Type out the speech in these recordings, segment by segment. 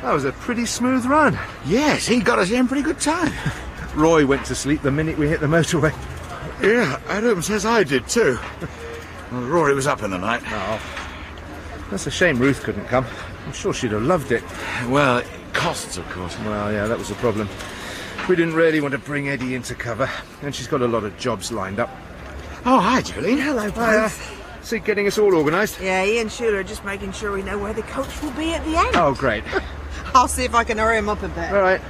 That was a pretty smooth run. Yes, he got us here in pretty good time. Roy went to sleep the minute we hit the motorway. Yeah, Adam says I did too. Well, Rory was up in the night. Oh, that's a shame Ruth couldn't come. I'm sure she'd have loved it. Well, it costs, of course. Well, yeah, that was the problem. We didn't really want to bring Eddie into cover, and she's got a lot of jobs lined up. Oh, hi, Julie. Hello, both. See, getting us all organised. Yeah, Ian Schuler are just making sure we know where the coach will be at the end. Oh, great. I'll see if I can hurry him up a bit. All right.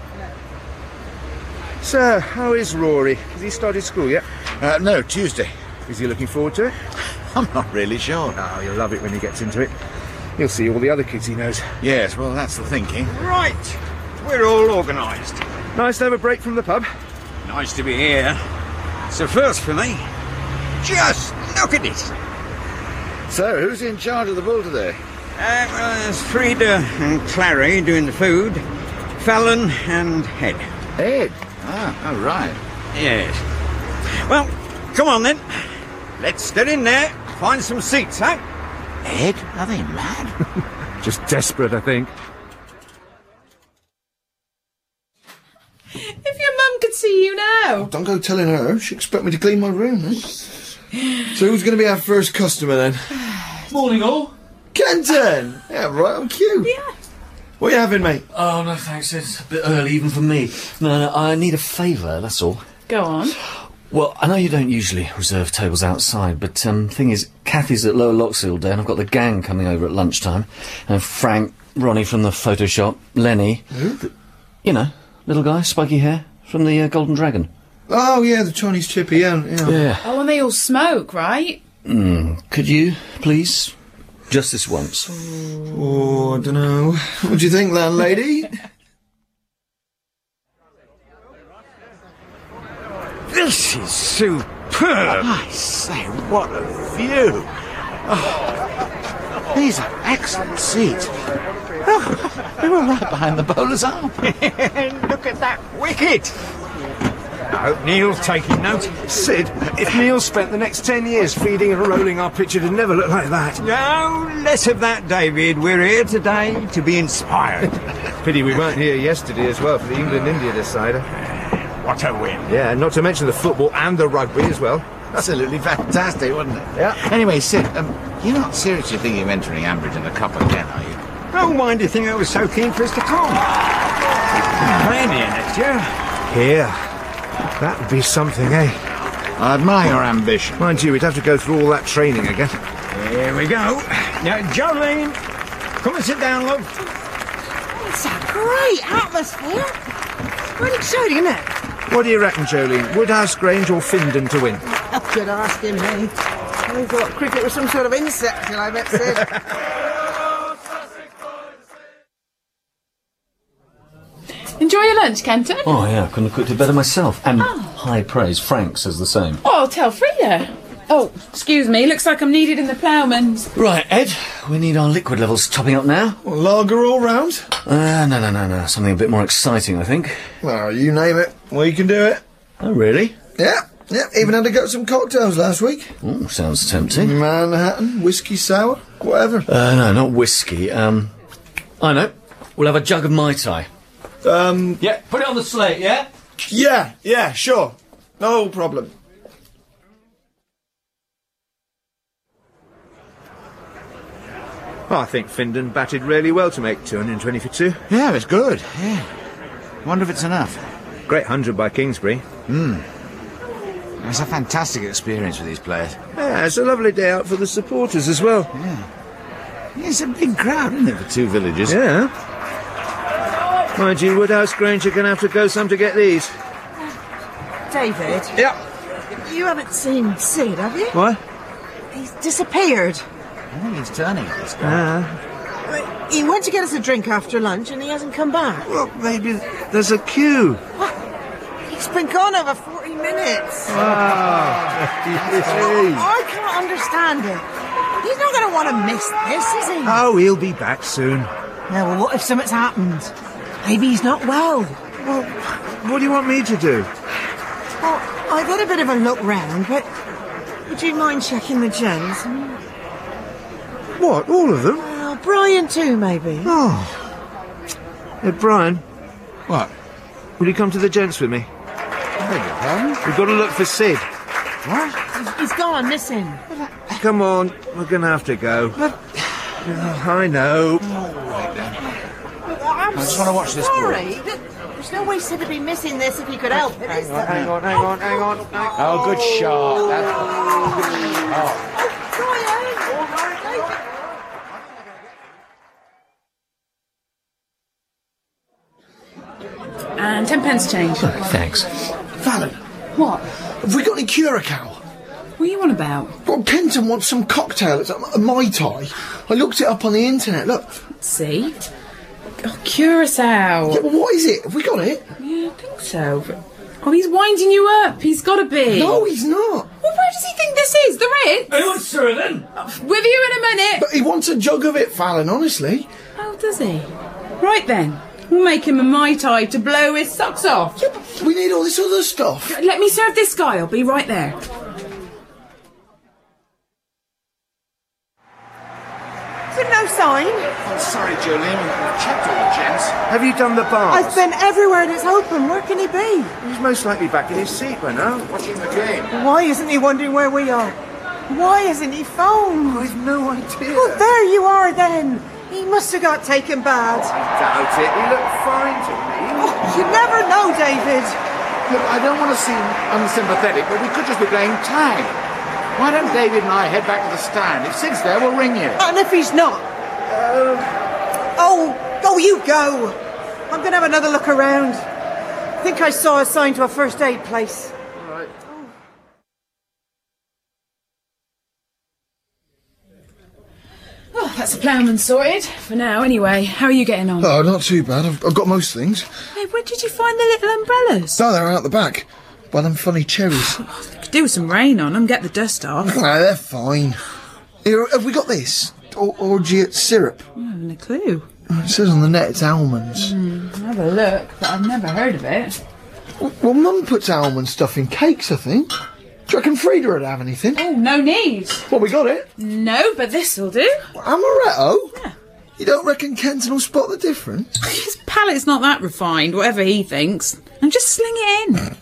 So, how is Rory? Has he started school yet? No, Tuesday. Is he looking forward to it? I'm not really sure. Oh, you'll love it when he gets into it. He'll see all the other kids he knows. Yes, well, that's the thinking. Right, we're all organised. Nice to have a break from the pub. Nice to be here. It's a first for me. Just look at it. So, who's in charge of the bull today? Well, there's Frida and Clary doing the food. Fallon and Ed. Ed? Ah, oh, right. Yes. Well, come on then. Let's get in there. Find some seats, huh? Ed? Are they mad? Just desperate, I think. If your mum could see you now. Don't go telling her. She expect me to clean my room, eh? So who's going to be our first customer then? Morning, all. Kenton! Yeah, right, I'm cute. Yeah. What are you having, mate? Oh, no, thanks. It's a bit early even for me. No, I need a favour, that's all. Go on. Well, I know you don't usually reserve tables outside, but thing is, Kathy's at Lower Loxley all day, and I've got the gang coming over at lunchtime. And Frank, Ronnie from the photo shop, Lenny... Who? You know, little guy, spiky hair, from the Golden Dragon. Oh, yeah, the Chinese chippy, yeah. Oh, and they all smoke, right? Could you, please? Just this once. Oh, I don't know. What do you think, landlady? This is superb. I say, what a view. Oh, these are excellent seats. Oh, we were right behind the bowler's arm. Look at that wicket. I hope Neil's taking note. Sid, if Neil spent the next 10 years feeding and rolling our pitch, it'd never look like that. No, less of that, David. We're here today to be inspired. Pity we weren't here yesterday as well for the England-India decider. What a win. Yeah, not to mention the football and the rugby as well. Absolutely fantastic, wasn't it? Yeah. Anyway, Sid, you're not seriously thinking of entering Ambridge in the Cup again, are you? Oh, why do you think I was so keen for us to come? We're playing here next year. Here. That'd be something, eh? I admire your ambition. Mind you, we'd have to go through all that training again. Here we go. Now, Jolene, come and sit down, love. It's a great atmosphere. Pretty exciting, isn't it? What do you reckon, Jolene? Woodhouse Grange or Findon to win? I could ask him, me. I thought cricket was some sort of insect, and I bet Sid. Enjoy your lunch, Kenton. Oh, yeah, I couldn't have cooked it better myself. And high praise. Frank says the same. Oh, I'll tell Frida. Oh, excuse me. Looks like I'm needed in the Ploughman's. Right, Ed, we need our liquid levels topping up now. Well, lager all round? No. Something a bit more exciting, I think. Well, you name it. We can do it. Oh, really? Yeah. Even had to get some cocktails last week. Oh, sounds tempting. Manhattan, whiskey sour, whatever. No, not whiskey. I know. We'll have a jug of Mai Tai. Yeah, put it on the slate, yeah? Yeah, sure. No problem. Oh, I think Findon batted really well to make 220 for 2. Yeah, it's good. Yeah. Wonder if it's enough. Great 100 by Kingsbury. It's a fantastic experience for these players. Yeah, it's a lovely day out for the supporters as well. Yeah, it's a big crowd, isn't it, for two villages? Yeah. Mind you, Woodhouse Grange are going to have to go some to get these. David? Yeah. You haven't seen Sid, have you? What? He's disappeared. I think he's turning, this guy. He went to get us a drink after lunch and he hasn't come back. Well, maybe there's a queue. What? He's been gone over 40 minutes. Ah. I can't understand it. He's not going to want to miss this, is he? Oh, he'll be back soon. Yeah, well, what if something's happened? Maybe he's not well. Well, what do you want me to do? Well, I've had a bit of a look round, but would you mind checking the gents? What, all of them? Well, Brian too, maybe. Oh, Brian, What? will you come to the gents with me? Beg your pardon? We've got to look for Sid. What? He's gone missing. Come on, we're going to have to go. I know. I just want to watch this sorry. There's no way Sid would be missing this if he could help it, is there? Hang on. Oh, good shot. That's And 10 pence change. Thanks. Fallon, What? have we got any Curacao? What are you on about? Well, Kenton wants some cocktail. It's a Mai Tai. I looked it up on the internet. Look. See? Oh, Curacao. Yeah, well, what is it? Have we got it? Yeah, I think so. Oh, he's winding you up. He's got to be. No, he's not. Well, where does he think this is? The Ritz? Who wants serving? With you in a minute. But he wants a jug of it, Fallon, honestly. Oh, does he? Right then. We'll make him a Mai Tai to blow his socks off. Yeah, but we need all this other stuff. Let me serve this guy. I'll be right there. Is there no sign? I'm sorry, Jolene. We've checked all the gents. Have you done the bars? I've been everywhere and it's open. Where can he be? He's most likely back in his seat by now. Watching the game. Why isn't he wondering where we are? Why hasn't he phoned? I've no idea. Oh, there you are then. He must have got taken bad. I doubt it. He looked fine to me. Oh, you never know, David. Look, I don't want to seem unsympathetic, but we could just be playing tag. Why don't David and I head back to the stand? If Sid's there, we'll ring you. And if he's not? Oh, you go. I'm going to have another look around. I think I saw a sign to a first aid place. All right. Oh, that's the ploughman sorted. For now, anyway. How are you getting on? Oh, not too bad. I've got most things. Hey, where did you find the little umbrellas? No, they're out the back. By them funny cherries. Could do with some rain on them, get the dust off. No, they're fine. Here, have we got this? Orgeat syrup. I haven't a clue. It says on the net it's almonds. I'll have a look, but I've never heard of it. Well, Mum puts almond stuff in cakes, I think. Do you reckon Frida would have anything? Oh, no need. Well, we got it. No, but this'll do. Amaretto? Yeah. You don't reckon Kenton will spot the difference? His palate's not that refined, whatever he thinks. And just sling it in.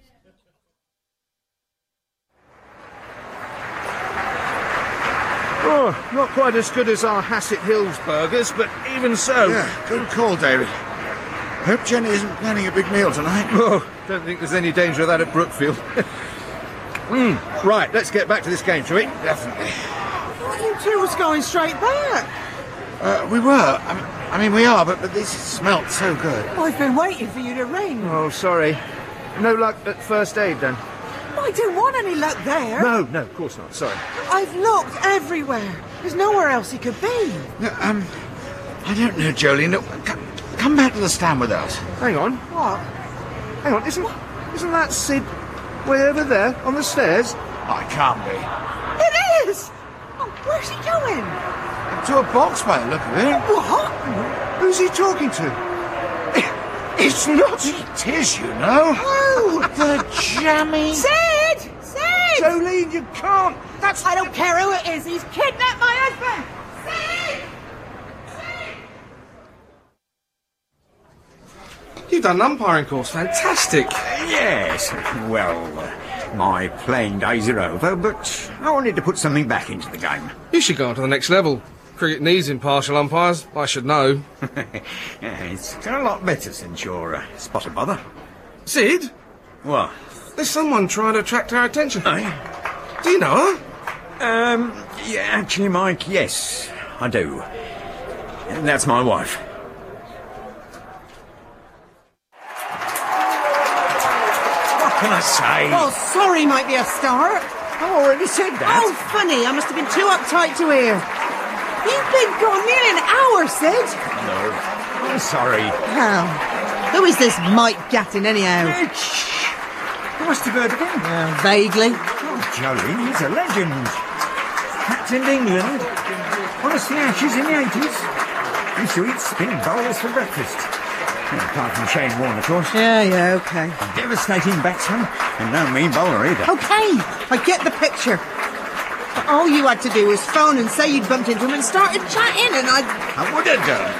Oh, not quite as good as our Hassett Hills burgers, but even so. Yeah, good call, David. Hope Jenny isn't planning a big meal tonight. Oh, don't think there's any danger of that at Brookfield. Right, let's get back to this game, shall we? Definitely. What, you two was going straight back? We were. I mean, we are, but this smelt so good. I've been waiting for you to ring. Oh, sorry. No luck at first aid, then? I don't want any luck there. No, of course not. Sorry. I've looked everywhere. There's nowhere else he could be. No, I don't know, Jolene. No, come back to the stand with us. Hang on. What? Hang on. Isn't that Sid way over there on the stairs? I can't be. It is! Oh, where's he going? To a box by the look of it. What? Who's he talking to? It's not. It is, you know. Oh! The jammy. Sid! Sid! Jolene, you can't. That's... I don't care who it is. He's kidnapped my husband! Sid! You've done an umpiring course, fantastic. Yes, well, my playing days are over, but I wanted to put something back into the game. You should go on to the next level. Cricket needs impartial umpires. I should know. It's got a lot better since your spot of bother. Sid, What? there's someone trying to attract our attention. Eh? Do you know her? Yeah, actually, Mike, yes, I do. That's my wife. What can I say? Oh, sorry might be a start. I already said that. Oh, funny. I must have been too uptight to hear. You've been gone nearly an hour, Sid. No, I'm sorry. Well, who is this Mike Gattin, anyhow? You must have heard of him. Vaguely. Oh, Jolene, he's a legend. Captained England. Won us the Ashes in the 80s. Used to eat spin bowls for breakfast. Apart from Shane Warne, of course. Yeah, okay. A devastating batsman, and no mean bowler either. Okay, I get the picture. But all you had to do was phone and say you'd bumped into him and started chatting, and I would have done.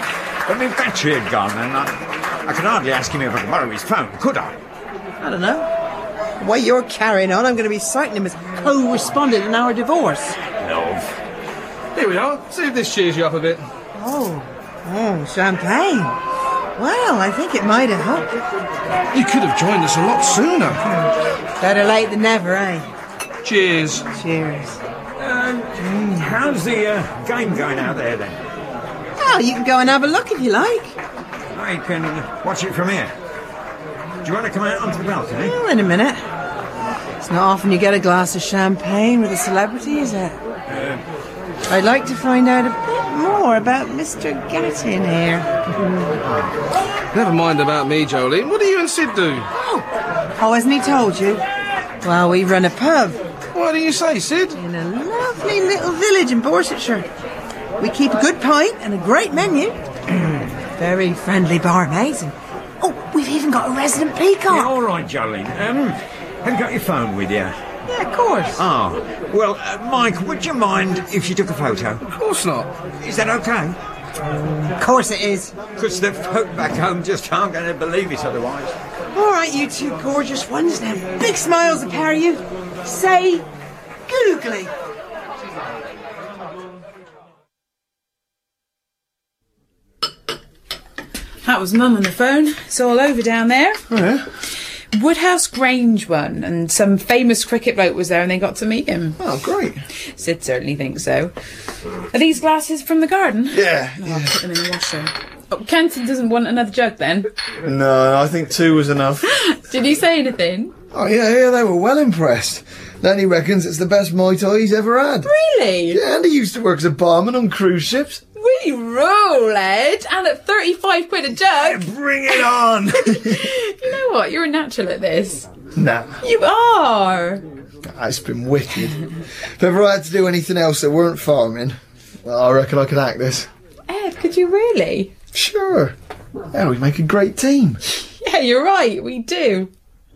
But my battery had gone, and I could hardly ask him if I could borrow his phone, could I? I don't know. The way you're carrying on, I'm going to be citing him as co-respondent in our divorce. Love. Here we are. See if this cheers you up a bit. Oh, champagne. Well, I think it might have helped. You could have joined us a lot sooner. Better late than never, eh? Cheers. Cheers. How's the game going out there, then? Oh, you can go and have a look if you like. I can watch it from here. Do you want to come out onto the balcony? Well, in a minute. It's not often you get a glass of champagne with a celebrity, is it? I'd like to find out a bit more about Mr. Gattin here. Never mind about me, Jolene. What do you and Sid do? Oh, hasn't he told you? Well, we run a pub What do you say, Sid? in a lovely little village in Borsetshire. We keep a good pint and a great menu. Very friendly barmaids. And, we've even got a resident peacock. Yeah, all right, Jolene. Have you got your phone with you? Yeah, of course. Oh, well, Mike, would you mind if you took a photo? Of course not. Is that okay? Of course it is. Because the folk back home just aren't going to believe it otherwise. All right, you two gorgeous ones now. Big smiles, a pair of you. Say googly. That was Mum on the phone. It's all over down there. Oh, yeah? Woodhouse Grange won, and some famous cricket bloke was there, and they got to meet him. Oh, great. Sid certainly thinks so. Are these glasses from the garden? Yeah. I'll put them in the washer. Oh, Kenton doesn't want another jug then. No, I think 2 was enough. Did he say anything? Oh, yeah, they were well impressed. Then he reckons it's the best Mai Tai he's ever had. Really? Yeah, and he used to work as a barman on cruise ships. We roll, Ed, and at 35 quid a jug. Bring it on! You know what? You're a natural at this. Nah, You are. it's been wicked. If ever I had to do anything else that weren't farming, well, I reckon I could act this. Ed, could you really? Sure. Yeah, we make a great team. Yeah, you're right. We do.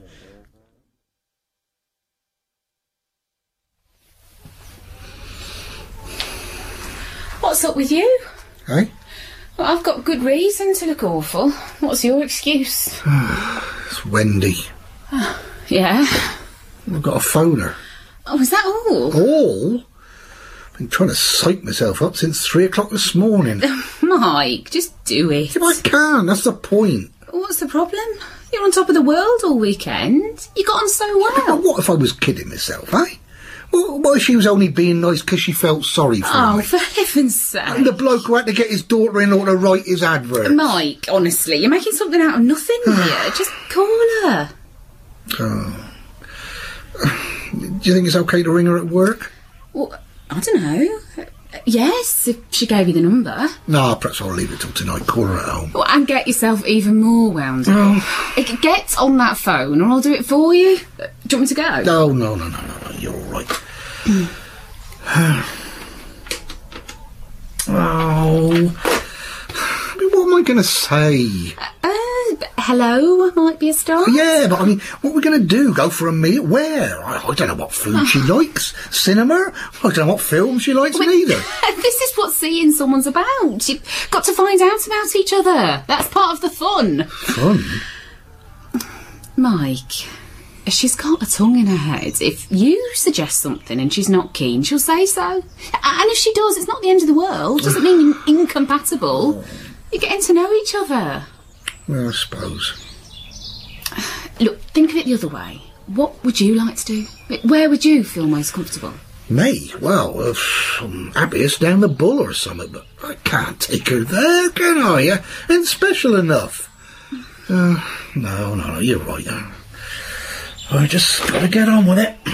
What's up with you? Hey? Well, I've got good reason to look awful. What's your excuse? It's Wendy. Yeah? I've got to phone her. Oh, is that all? All? I've been trying to psych myself up since 3 o'clock this morning. Mike, just do it. If I can, that's the point. What's the problem? You're on top of the world all weekend. You got on so Now, well. what if I was kidding myself, eh? What if she was only being nice because she felt sorry for Oh, me? for heaven's sake. And the bloke who had to get his daughter-in-law to write his advert. Mike, honestly, you're making something out of nothing here. Just call her. Oh. Do you think it's okay to ring her at work? Well, I don't know. Yes, if she gave you the number. No, perhaps I'll leave it till tonight. Call her at home. Well, and get yourself even more wound up. Get on that phone or I'll do it for you. Do you want me to go? No. You're all right. Oh. I mean, what am I going to say? Hello might be a start. Yeah, but I mean, what are we going to do? Go for a meal? Where? I don't know what food she likes. Cinema? I don't know what film she likes neither. This is what seeing someone's about. You've got to find out about each other. That's part of the fun. Fun? Mike, she's got a tongue in her head. If you suggest something and she's not keen, she'll say so. And if she does, it's not the end of the world. Doesn't mean incompatible. You're getting to know each other. Well, I suppose. Look, think of it the other way. What would you like to do? Where would you feel most comfortable? Me? Well, I'm happiest down the Bull or something, but I can't take her there, can I? Ain't special enough. No, you're right. I just gotta get on with it.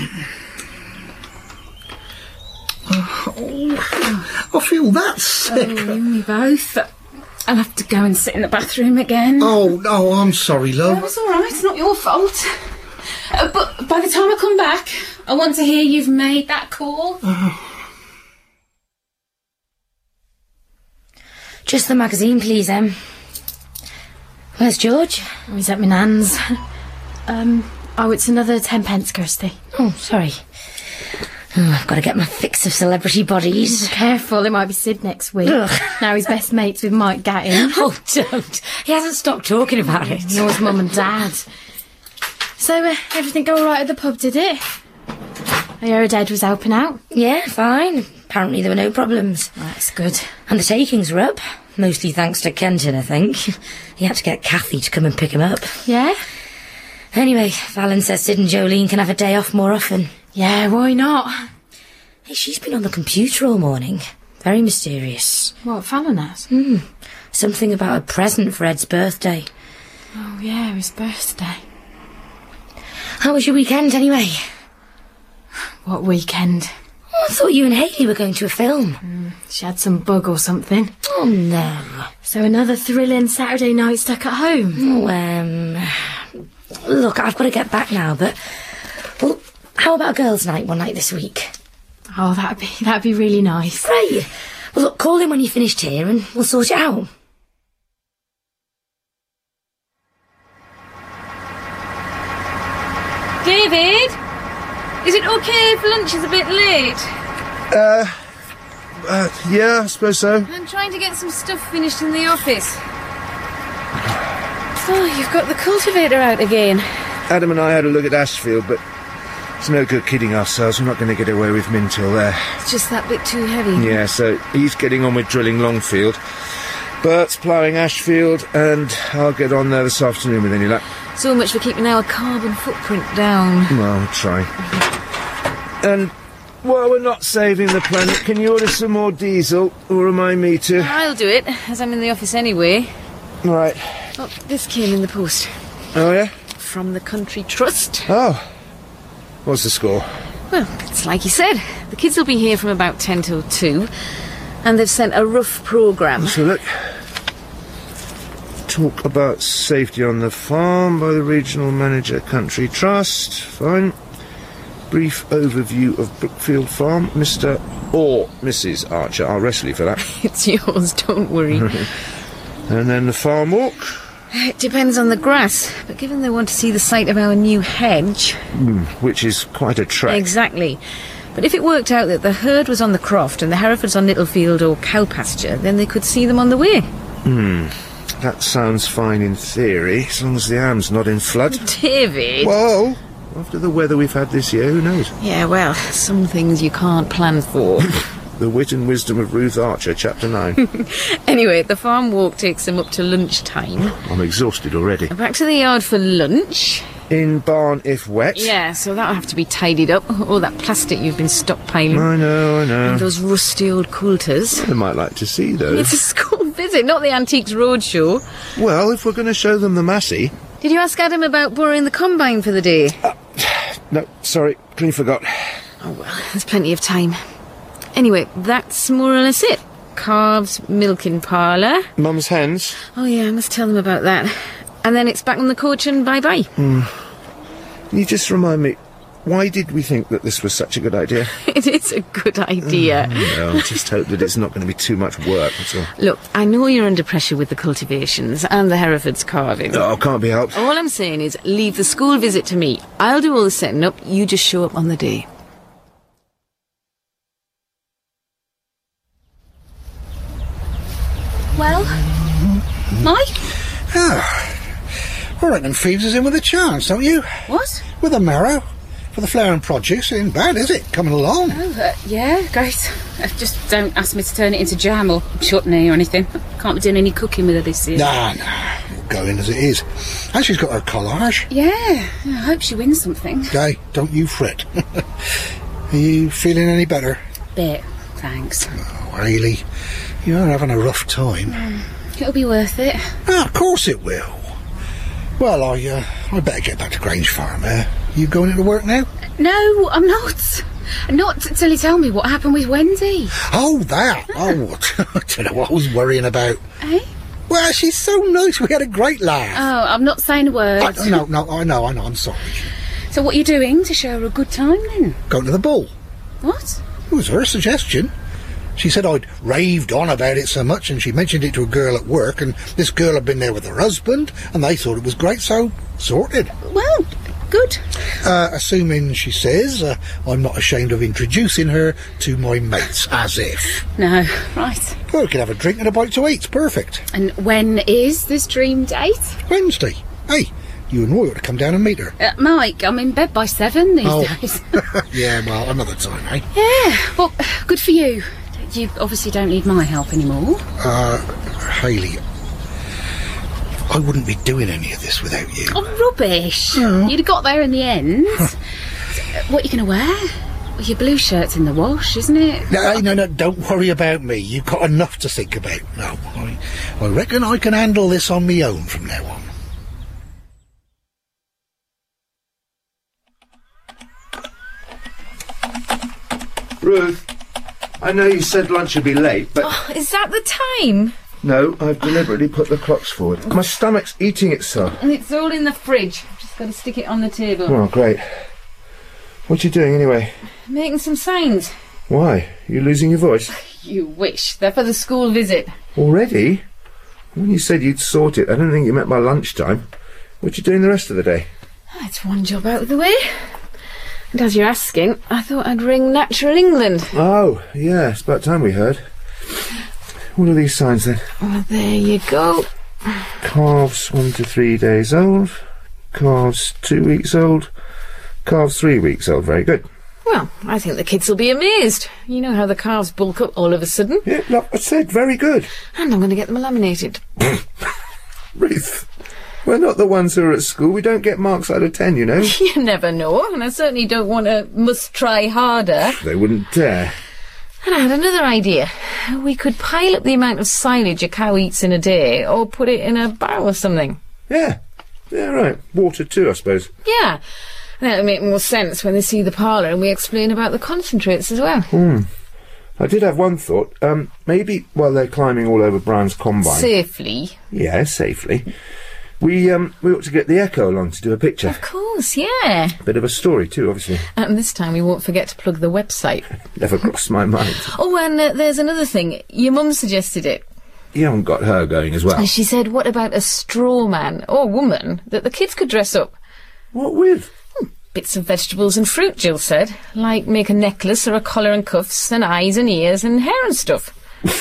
I feel that sick. Oh, me both. I'll have to go and sit in the bathroom again. Oh, no, I'm sorry, love. No, it's all right. It's not your fault. But by the time I come back, I want to hear you've made that call. Just the magazine, please, Em. Where's George? Oh, he's at my nan's. Oh, it's another 10 pence, Kirsty. Oh, sorry. Oh, I've got to get my fix of celebrity bodies. Careful, it might be Sid next week. Ugh. Now he's best mates with Mike Gattin. Oh, don't. He hasn't stopped talking about it. Nor his mum and dad. So, everything go all right at the pub, did it? I heard Ed was helping out. Yeah, fine. Apparently there were no problems. That's good. And the takings were up. Mostly thanks to Kenton, I think. He had to get Kathy to come and pick him up. Yeah? Anyway, Fallon says Sid and Jolene can have a day off more often. Yeah, why not? Hey, she's been on the computer all morning. Very mysterious. What, Fallon has? Something about a present for Ed's birthday. Oh, yeah, his birthday. How was your weekend, anyway? What weekend? Oh, I thought you and Hayley were going to a film. She had some bug or something. Oh, no. So another thrilling Saturday night stuck at home? Oh, look, I've got to get back now, but... Well, how about a girls' night one night this week? Oh, that'd be really nice. Right. Well, look, call him when you're finished here and we'll sort it out. David? Is it okay if lunch is a bit late? Yeah, I suppose so. I'm trying to get some stuff finished in the office. Oh, you've got the cultivator out again. Adam and I had a look at Ashfield, but it's no good kidding ourselves. We're not going to get away with Min till there. It's just that bit too heavy. Yeah, so he's getting on with drilling Longfield. Bert's ploughing Ashfield, and I'll get on there this afternoon with any luck. So much for keeping our carbon footprint down. Well, I'll try. And while we're not saving the planet, can you order some more diesel, or remind me to? I'll do it, as I'm in the office anyway. Right. Oh, this came in the post. Oh, yeah? From the Country Trust. Oh. What's the score? Well, it's like you said. The kids will be here from about 10 till 2, and they've sent a rough programme. So look. Talk about safety on the farm by the regional manager, Country Trust. Fine. Brief overview of Brookfield Farm, Mr. or Mrs. Archer. I'll wrestle you for that. It's yours, don't worry. And then the farm walk. It depends on the grass, but given they want to see the site of our new hedge... which is quite a trek. Exactly. But if it worked out that the herd was on the croft and the Herefords on Littlefield or cow pasture, then they could see them on the way. That sounds fine in theory, as long as the Am's not in flood. David! Whoa! After the weather we've had this year, who knows? Yeah, well, some things you can't plan for. The Wit and Wisdom of Ruth Archer, Chapter 9. Anyway, the farm walk takes them up to lunchtime. I'm exhausted already. Back to the yard for lunch. In barn if wet. Yeah, so that'll have to be tidied up. All that plastic you've been stockpiling. I know. And those rusty old quilters. They might like to see those. It's a school visit, not the Antiques Roadshow. Well, if we're going to show them the Massey... Did you ask Adam about borrowing the combine for the day? No, sorry, clean forgot. Oh, well, there's plenty of time. Anyway, that's more or less it. Calves, milking parlour. Mum's hens. Oh, yeah, I must tell them about that. And then it's back on the coach and bye-bye. Can you just remind me, why did we think that this was such a good idea? It is a good idea. No, just hope that it's not going to be too much work, that's all. Look, I know you're under pressure with the cultivations and the Herefords carving. Oh, can't be helped. All I'm saying is leave the school visit to me. I'll do all the setting up, you just show up on the day. Well, Mike? I reckon Phoebes is in with a chance, don't you? What? With a marrow. For the flower and produce, it ain't bad, is it? Coming along. Oh, yeah, great. Just don't ask me to turn it into jam or chutney or anything. Can't be doing any cooking with her this year. Nah, it'll go in as it is. And she's got her collage. Yeah, I hope she wins something. Gay, don't you fret. Are you feeling any better? Bit, thanks. Oh, Hayley, you're having a rough time. It'll be worth it. Ah, of course it will. Well, I better get back to Grange Farm. You going into work now? No, I'm not. Not till you tell me what happened with Wendy. Oh, that. Oh, I don't know what I was worrying about. Eh? Well, she's so nice. We had a great laugh. Oh, I'm not saying a word. No, I know. I'm sorry. So what are you doing to show her a good time then? Going to the ball. What? It was her suggestion. She said I'd raved on about it so much, and she mentioned it to a girl at work, and this girl had been there with her husband, and they thought it was great, so sorted. Well, good? Assuming she says I'm not ashamed of introducing her to my mates, as if. No, right. Well, we could have a drink and a bite to eat. Perfect. And when is this dream date? Wednesday. Hey, you and Roy ought to come down and meet her. Mike, I'm in bed by 7 these days. Yeah, well, another time, eh? Yeah, well, good for you. You obviously don't need my help anymore. Hayley, I wouldn't be doing any of this without you. Oh, rubbish. You'd have got there in the end. What are you going to wear? Well, your blue shirt's in the wash, isn't it? No, don't worry about me. You've got enough to think about. No, I reckon I can handle this on my own from now on. Ruth, I know you said lunch would be late, but... Oh, is that the time? No, I've deliberately put the clocks forward. My stomach's eating itself. And it's all in the fridge. I've just got to stick it on the table. Oh, great. What are you doing, anyway? Making some signs. Why? You losing your voice? You wish. They're for the school visit. Already? When you said you'd sort it, I don't think you meant by lunchtime. What are you doing the rest of the day? It's one job out of the way. And as you're asking, I thought I'd ring Natural England. Oh, yeah, it's about time we heard. What are these signs, then? Well, there you go. Calves 1 to 3 days old. Calves 2 weeks old. Calves 3 weeks old. Very good. Well, I think the kids will be amazed. You know how the calves bulk up all of a sudden. Yeah, look, I said very good. And I'm going to get them laminated. Ruth, we're not the ones who are at school. We don't get marks out of 10, you know. You never know, and I certainly don't want to must try harder. They wouldn't dare. And I had another idea. We could pile up the amount of silage a cow eats in a day, or put it in a barrel or something. Yeah, right. Water too, I suppose. Yeah, that'll make more sense when they see the parlour and we explain about the concentrates as well. I did have one thought. Maybe while they're climbing all over Brian's combine... Safely? Yeah, safely. We ought to get the Echo along to do a picture. Of course, yeah. Bit of a story too, obviously. And this time we won't forget to plug the website. Never crossed my mind. Oh, and there's another thing. Your mum suggested it. You haven't got her going as well. And she said, what about a straw man, or woman, that the kids could dress up? What with? Bits of vegetables and fruit, Jill said. Like make a necklace or a collar and cuffs and eyes and ears and hair and stuff.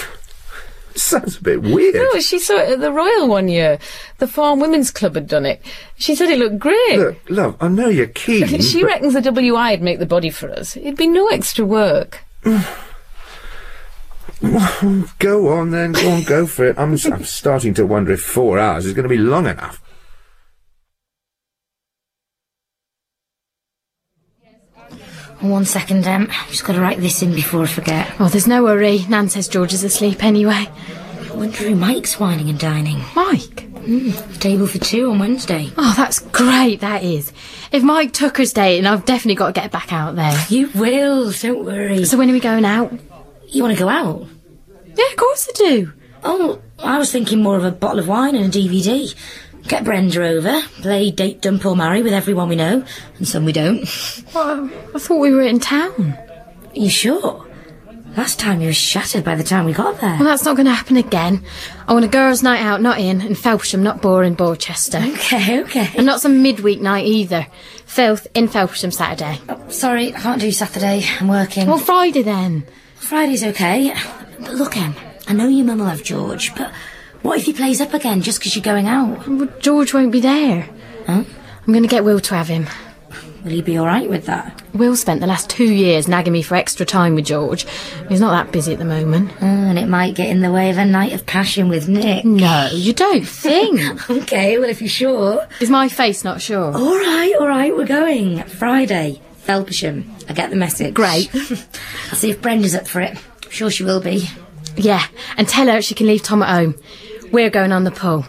Sounds a bit weird. No, she saw it at the Royal one year. The Farm Women's Club had done it. She said it looked great. Look, love, I know you're keen. She reckons the WI'd make the body for us. It'd be no extra work. Go on then, go for it. I'm starting to wonder if 4 hours is going to be long enough. One second, just got to write this in before I forget. Oh, there's no hurry. Nan says George is asleep anyway. I wonder who Mike's whining and dining. Mike? Table for 2 on Wednesday. Oh, that's great, that is. If Mike Tucker's dating, I've definitely got to get back out there. You will, don't worry. So when are we going out? You want to go out? Yeah, of course I do. Oh, I was thinking more of a bottle of wine and a DVD. Get Brenda over, play Date, Dump or Marry with everyone we know, and some we don't. Well, I thought we were in town. Are you sure? Last time you were shattered by the time we got there. Well, that's not going to happen again. I want a girls' night out, not in, and Felsham, not boring Borchester. Okay. And not some midweek night either. Filth in Felsham Saturday. Oh, sorry, I can't do Saturday. I'm working. Well, Friday then. Friday's okay. But look, Em, I know your mum will have George, but what if he plays up again just because you're going out? Well, George won't be there. Huh? I'm going to get Will to have him. Will he be all right with that? Will spent the last 2 years nagging me for extra time with George. He's not that busy at the moment. And it might get in the way of a night of passion with Nick. No, you don't think. Okay, well, if you're sure. Is my face not sure? All right, we're going. Friday, Felpersham. I get the message. Great. I'll see if Brenda's up for it. I'm sure she will be. Yeah, and tell her she can leave Tom at home. We're going on the pull.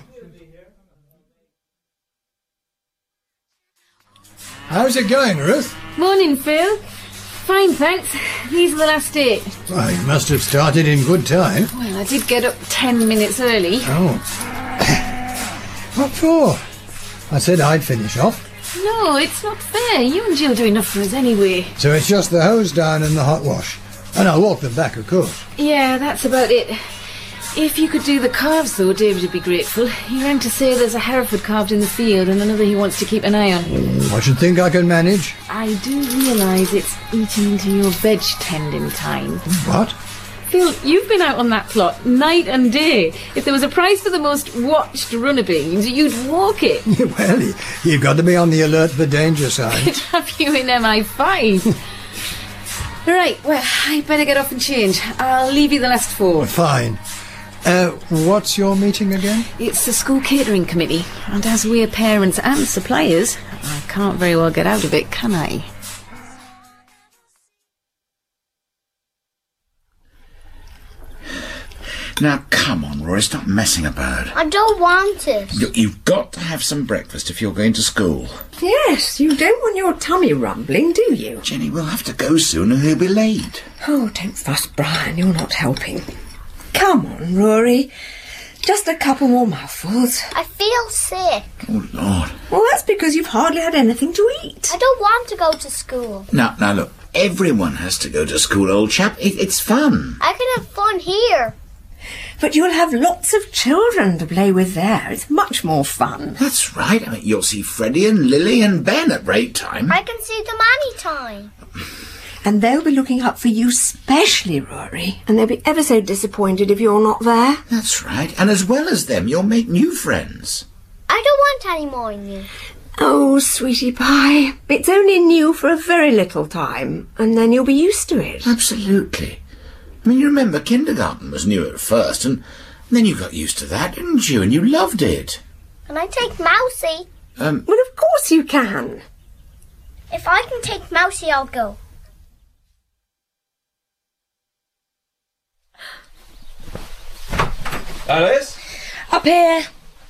How's it going, Ruth? Morning, Phil. Fine, thanks. These are the last 8. Well, you must have started in good time. Well, I did get up 10 minutes early. Oh. What for? I said I'd finish off. No, it's not fair. You and Jill do enough for us anyway. So it's just the hose down and the hot wash. And I'll walk them back, of course. Yeah, that's about it. If you could do the calves, though, David would be grateful. He rang to say there's a Hereford calved in the field and another he wants to keep an eye on. I should think I can manage. I do realise it's eating into your veg tending time. What? Phil, you've been out on that plot night and day. If there was a prize for the most watched runner beans, you'd walk it. Well, you've got to be on the alert for danger signs. I'd have you in MI5. Right, well, I'd better get off and change. I'll leave you the last 4. Fine. What's your meeting again? It's the school catering committee, and as we're parents and suppliers, I can't very well get out of it, can I? Now, come on, Rory, stop messing about. I don't want it. You've got to have some breakfast if you're going to school. Yes, you don't want your tummy rumbling, do you? Jenny, we'll have to go soon and he'll be late. Oh, don't fuss, Brian, you're not helping. Come on, Rory. Just a couple more mouthfuls. I feel sick. Oh, Lord. Well, that's because you've hardly had anything to eat. I don't want to go to school. Now, look, everyone has to go to school, old chap. It's fun. I can have fun here. But you'll have lots of children to play with there. It's much more fun. That's right. I mean, you'll see Freddie and Lily and Ben at break time. I can see them any time. And they'll be looking up for you specially, Rory. And they'll be ever so disappointed if you're not there. That's right. And as well as them, you'll make new friends. I don't want any more new. Oh, sweetie pie. It's only new for a very little time. And then you'll be used to it. Absolutely. I mean, you remember kindergarten was new at first, and then you got used to that, didn't you? And you loved it. Can I take Mousy? Well, of course you can. If I can take Mousy, I'll go. Alice? Up here.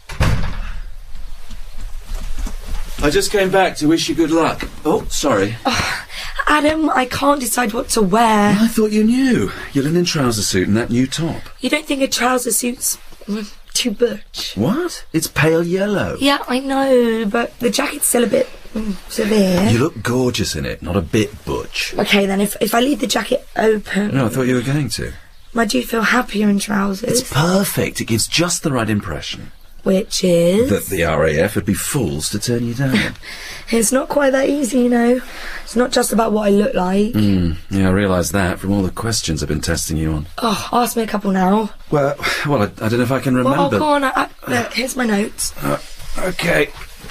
I just came back to wish you good luck. Oh, sorry. Oh, Adam, I can't decide what to wear. I thought you knew. Your linen trouser suit and that new top. You don't think a trouser suit's too butch? What? It's pale yellow. Yeah, I know, but the jacket's still a bit severe. You look gorgeous in it, not a bit butch. Okay, then, if I leave the jacket open... No, I thought you were going to. I do feel happier in trousers. It's perfect. It gives just the right impression. Which is? That the RAF would be fools to turn you down. It's not quite that easy, you know. It's not just about what I look like. Yeah, I realise that from all the questions I've been testing you on. Oh, ask me a couple now. Well, I don't know if I can remember. Well, go on. Look, here's my notes. Okay.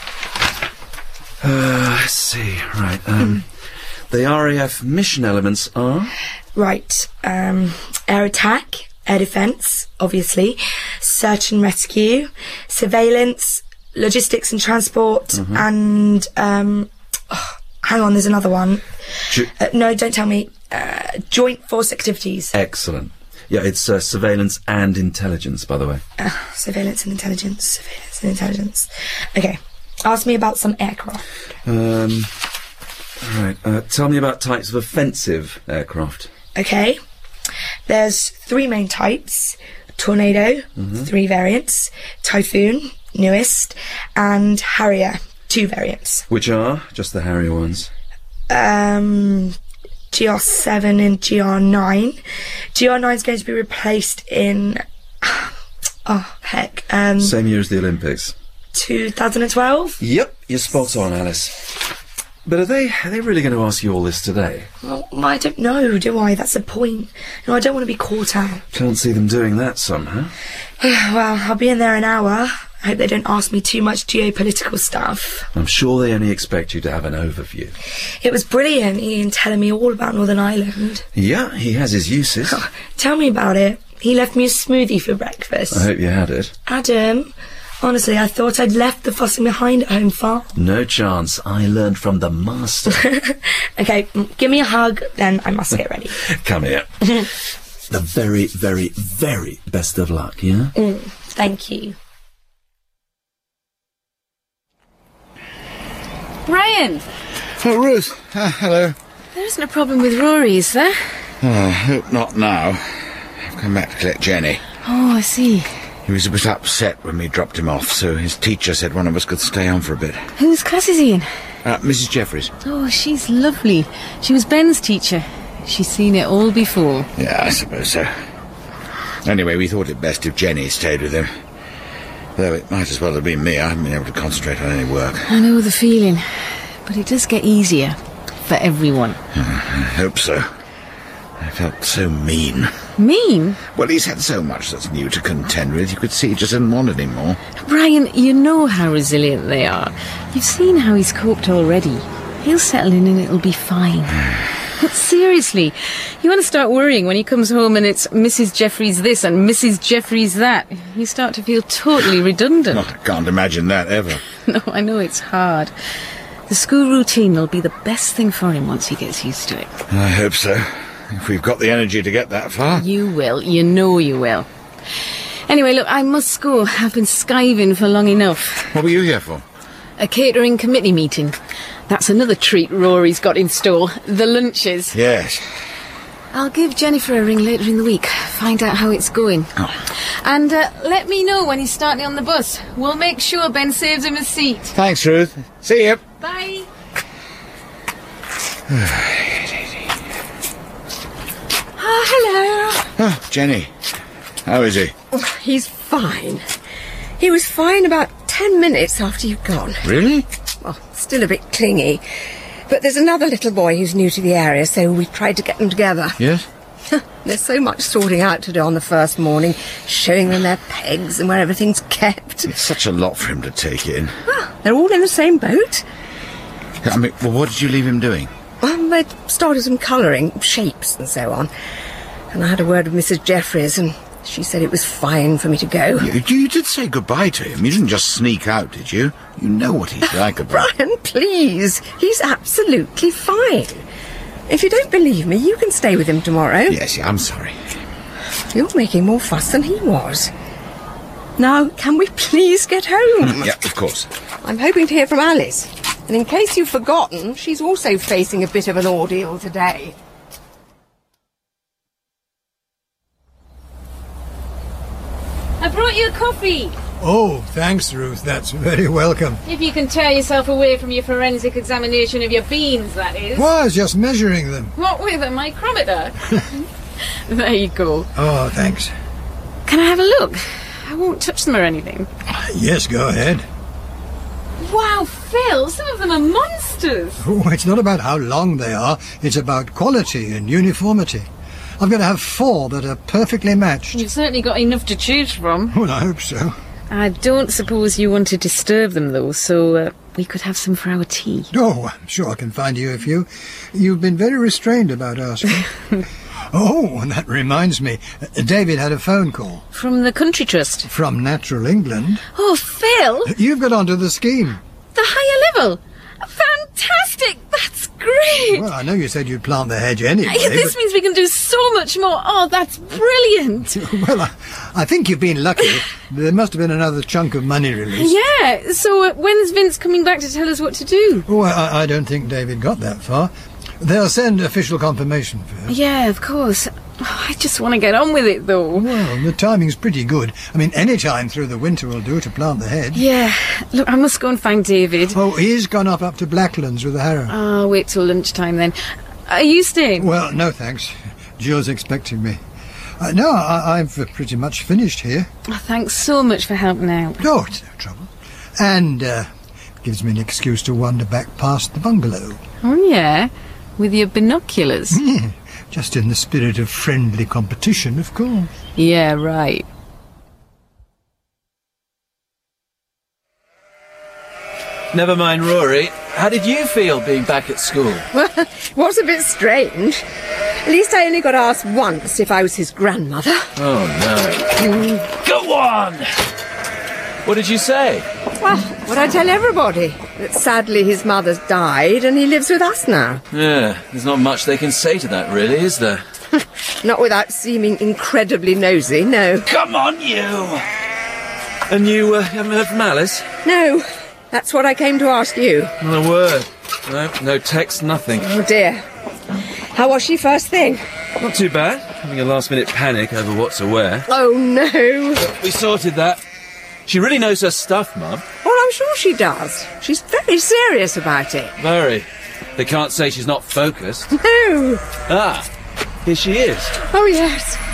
Let's see. Right. The RAF mission elements are? Right. Air attack, air defence, obviously, search and rescue, surveillance, logistics and transport, and, hang on, there's another one. No, don't tell me. Joint force activities. Excellent. Yeah, it's surveillance and intelligence, by the way. Surveillance and intelligence, surveillance and intelligence. Okay, ask me about some aircraft. Right, tell me about types of offensive aircraft. Okay. There's 3 main types. Tornado, 3 variants. Typhoon, newest. And Harrier, 2 variants. Which are? Just the Harrier ones. GR7 and GR9. GR9's going to be replaced in... Oh, heck. Same year as the Olympics. 2012? Yep, you're spot on, Alice. But are they really going to ask you all this today? Well, I don't know, do I? That's the point. I don't want to be caught out. Can't see them doing that somehow. Well, I'll be in there an hour. I hope they don't ask me too much geopolitical stuff. I'm sure they only expect you to have an overview. It was brilliant, Ian telling me all about Northern Ireland. Yeah, he has his uses. Oh, tell me about it. He left me a smoothie for breakfast. I hope you had it. Adam... Honestly, I thought I'd left the fussing behind at home farm. No chance. I learned from the master. Okay, give me a hug, then I must get ready. Come here. The very, very, very best of luck, yeah? Thank you. Brian! Oh, Ruth. Hello. There isn't a problem with Rory, is there? Oh, I hope not now. I've come back to collect Jenny. Oh, I see. He was a bit upset when we dropped him off, so his teacher said one of us could stay on for a bit. Whose class is he in? Mrs. Jeffries. Oh, she's lovely. She was Ben's teacher. She's seen it all before. Yeah, I suppose so. Anyway, we thought it best if Jenny stayed with him. Though it might as well have been me. I haven't been able to concentrate on any work. I know the feeling, but it does get easier for everyone. I hope so. I felt so mean. Mean? Well, he's had so much that's new to contend with. You could see he just didn't want any more. Brian, you know how resilient they are. You've seen how he's coped already. He'll settle in and it'll be fine. But seriously, you want to start worrying when he comes home and it's Mrs. Jeffries this and Mrs. Jeffries that. You start to feel totally redundant. I can't imagine that ever. No, I know it's hard. The school routine will be the best thing for him once he gets used to it. I hope so. If we've got the energy to get that far. You will. You know you will. Anyway, look, I must go. I've been skiving for long enough. What were you here for? A catering committee meeting. That's another treat Rory's got in store. The lunches. Yes. I'll give Jennifer a ring later in the week. Find out how it's going. Oh. And let me know when he's starting on the bus. We'll make sure Ben saves him a seat. Thanks, Ruth. See you. Bye. Oh, hello. Oh, Jenny. How is he? Oh, he's fine. He was fine about 10 minutes after you'd gone. Really? Well, still a bit clingy. But there's another little boy who's new to the area, so we tried to get them together. Yes? There's so much sorting out to do on the first morning, showing them their pegs and where everything's kept. It's such a lot for him to take in. Well, they're all in the same boat. I mean, well, what did you leave him doing? They started some colouring, shapes and so on. And I had a word with Mrs. Jeffries, and she said it was fine for me to go. You did say goodbye to him. You didn't just sneak out, did you? You know what he's like about. Brian, please. He's absolutely fine. If you don't believe me, you can stay with him tomorrow. Yes, I'm sorry. You're making more fuss than he was. Now, can we please get home? Yeah, of course. I'm hoping to hear from Alice. And in case you've forgotten, she's also facing a bit of an ordeal today. I brought you a coffee. Oh, thanks, Ruth. That's very welcome. If you can tear yourself away from your forensic examination of your beans, that is. Well, I was just measuring them. What with a micrometer? There you go. Oh, thanks. Can I have a look? I won't touch them or anything. Yes, go ahead. Wow, Phil, some of them are monsters. Oh, it's not about how long they are. It's about quality and uniformity. I've got to have 4 that are perfectly matched. You've certainly got enough to choose from. Well, I hope so. I don't suppose you want to disturb them, though, so we could have some for our tea. Oh, I'm sure I can find you a few. You've been very restrained about asking. Oh, and that reminds me. David had a phone call. From the Country Trust? From Natural England. Oh, Phil! You've got onto the scheme. The higher level? Fantastic! That's great! Well, I know you said you'd plant the hedge anyway. This means we can do so much more. Oh, that's brilliant! Well, I think you've been lucky. There must have been another chunk of money released. Yeah, so when's Vince coming back to tell us what to do? Oh, I don't think David got that far. They'll send official confirmation first. Yeah, of course. Oh, I just want to get on with it, though. Well, the timing's pretty good. I mean, any time through the winter will do to plant the hedge. Yeah. Look, I must go and find David. Oh, he's gone up to Blacklands with the harrow. I'll wait till lunchtime, then. Are you staying? Well, no, thanks. Joe's expecting me. No, I've pretty much finished here. Oh, thanks so much for helping out. Oh, it's no trouble. And gives me an excuse to wander back past the bungalow. Oh, yeah? With your binoculars? Yeah, just in the spirit of friendly competition, of course. Yeah, right. Never mind, Rory. How did you feel being back at school? Well, it was a bit strange. At least I only got asked once if I was his grandmother. Oh, no. Go on! What did you say? Well, what I tell everybody, that sadly his mother's died and he lives with us now. Yeah, there's not much they can say to that, really, is there? Not without seeming incredibly nosy, no. Come on, you! And you haven't heard from Alice? No, that's what I came to ask you. Not a word. No text, nothing. Oh, dear. How was she first thing? Not too bad. Having a last-minute panic over what to wear. Oh, no. We sorted that. She really knows her stuff, Mum. Well, I'm sure she does. She's very serious about it. Very. They can't say she's not focused. No. Ah, here she is. Oh, yes.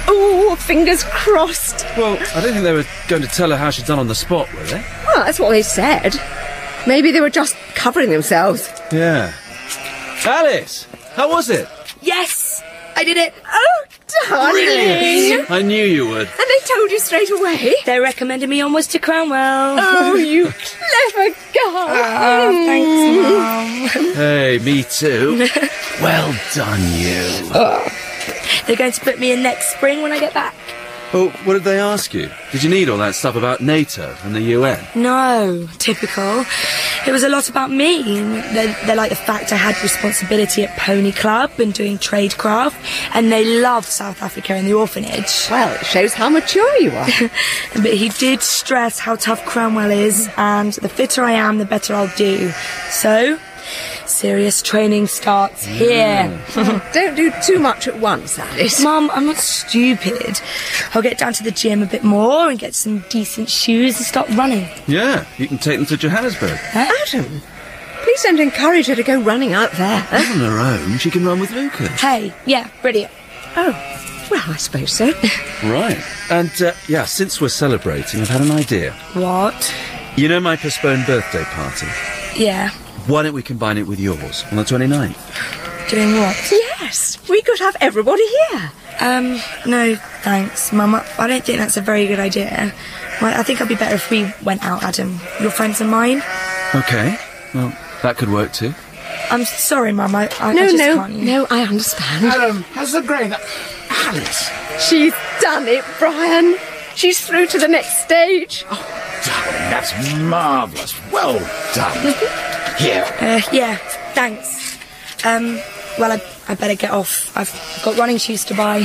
Oh, fingers crossed. Well, I don't think they were going to tell her how she'd done on the spot, were they? Well, that's what they said. Maybe they were just covering themselves. Yeah. Alice, how was it? Yes, I did it. Oh, darling. Brilliant. I knew you would. And they told you straight away? They recommended me onwards to Cranwell. Oh, you clever guy. Oh, thanks, Mum. Hey, me too. Well done, you. They're going to put me in next spring when I get back. Well, what did they ask you? Did you need all that stuff about NATO and the UN? No, typical. It was a lot about me. They like the fact I had responsibility at Pony Club and doing tradecraft, and they loved South Africa and the orphanage. Well, it shows how mature you are. But he did stress how tough Cranwell is, and the fitter I am, the better I'll do. So, serious training starts here. Don't do too much at once, Alice. Mum, I'm not stupid. I'll get down to the gym a bit more and get some decent shoes and start running. Yeah, you can take them to Johannesburg. Adam, please don't encourage her to go running out there. Not on her own, she can run with Lucas. Hey, yeah, brilliant. Oh, well, I suppose so. Right. And, yeah, since we're celebrating, I've had an idea. What? You know my postponed birthday party? Yeah. Why don't we combine it with yours on the 29th? Doing what? Yes, we could have everybody here. No, thanks, Mum. I don't think that's a very good idea. Well, I think it'd be better if we went out, Adam. Your friends and mine. Okay. Well, that could work too. I'm sorry, Mum. I just can't. No, I understand. Adam, how's the grain? Alice. She's done it, Brian. She's through to the next stage. Oh, darling, that's marvellous. Well done. Here. Yeah, thanks. Well, I better get off. I've got running shoes to buy.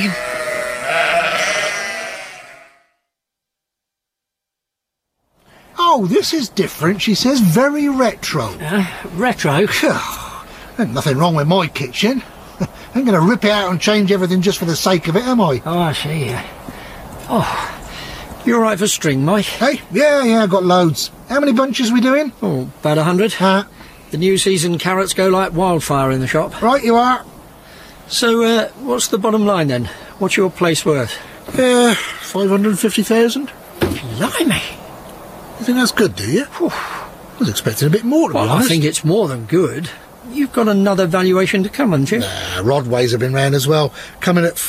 Oh, this is different, she says. Very retro. Retro? Ain't nothing wrong with my kitchen. Ain't going to rip it out and change everything just for the sake of it, am I? Oh, I see. You all right for string, Mike? Hey, yeah, I got loads. How many bunches we doing? Oh, about 100. The new season carrots go like wildfire in the shop. Right, you are. So, what's the bottom line then? What's your place worth? 550,000. Blimey. You think that's good, do you? I was expecting a bit more, to be honest. I think it's more than good. You've got another valuation to come, haven't you? Nah, Rodways have been round as well, coming at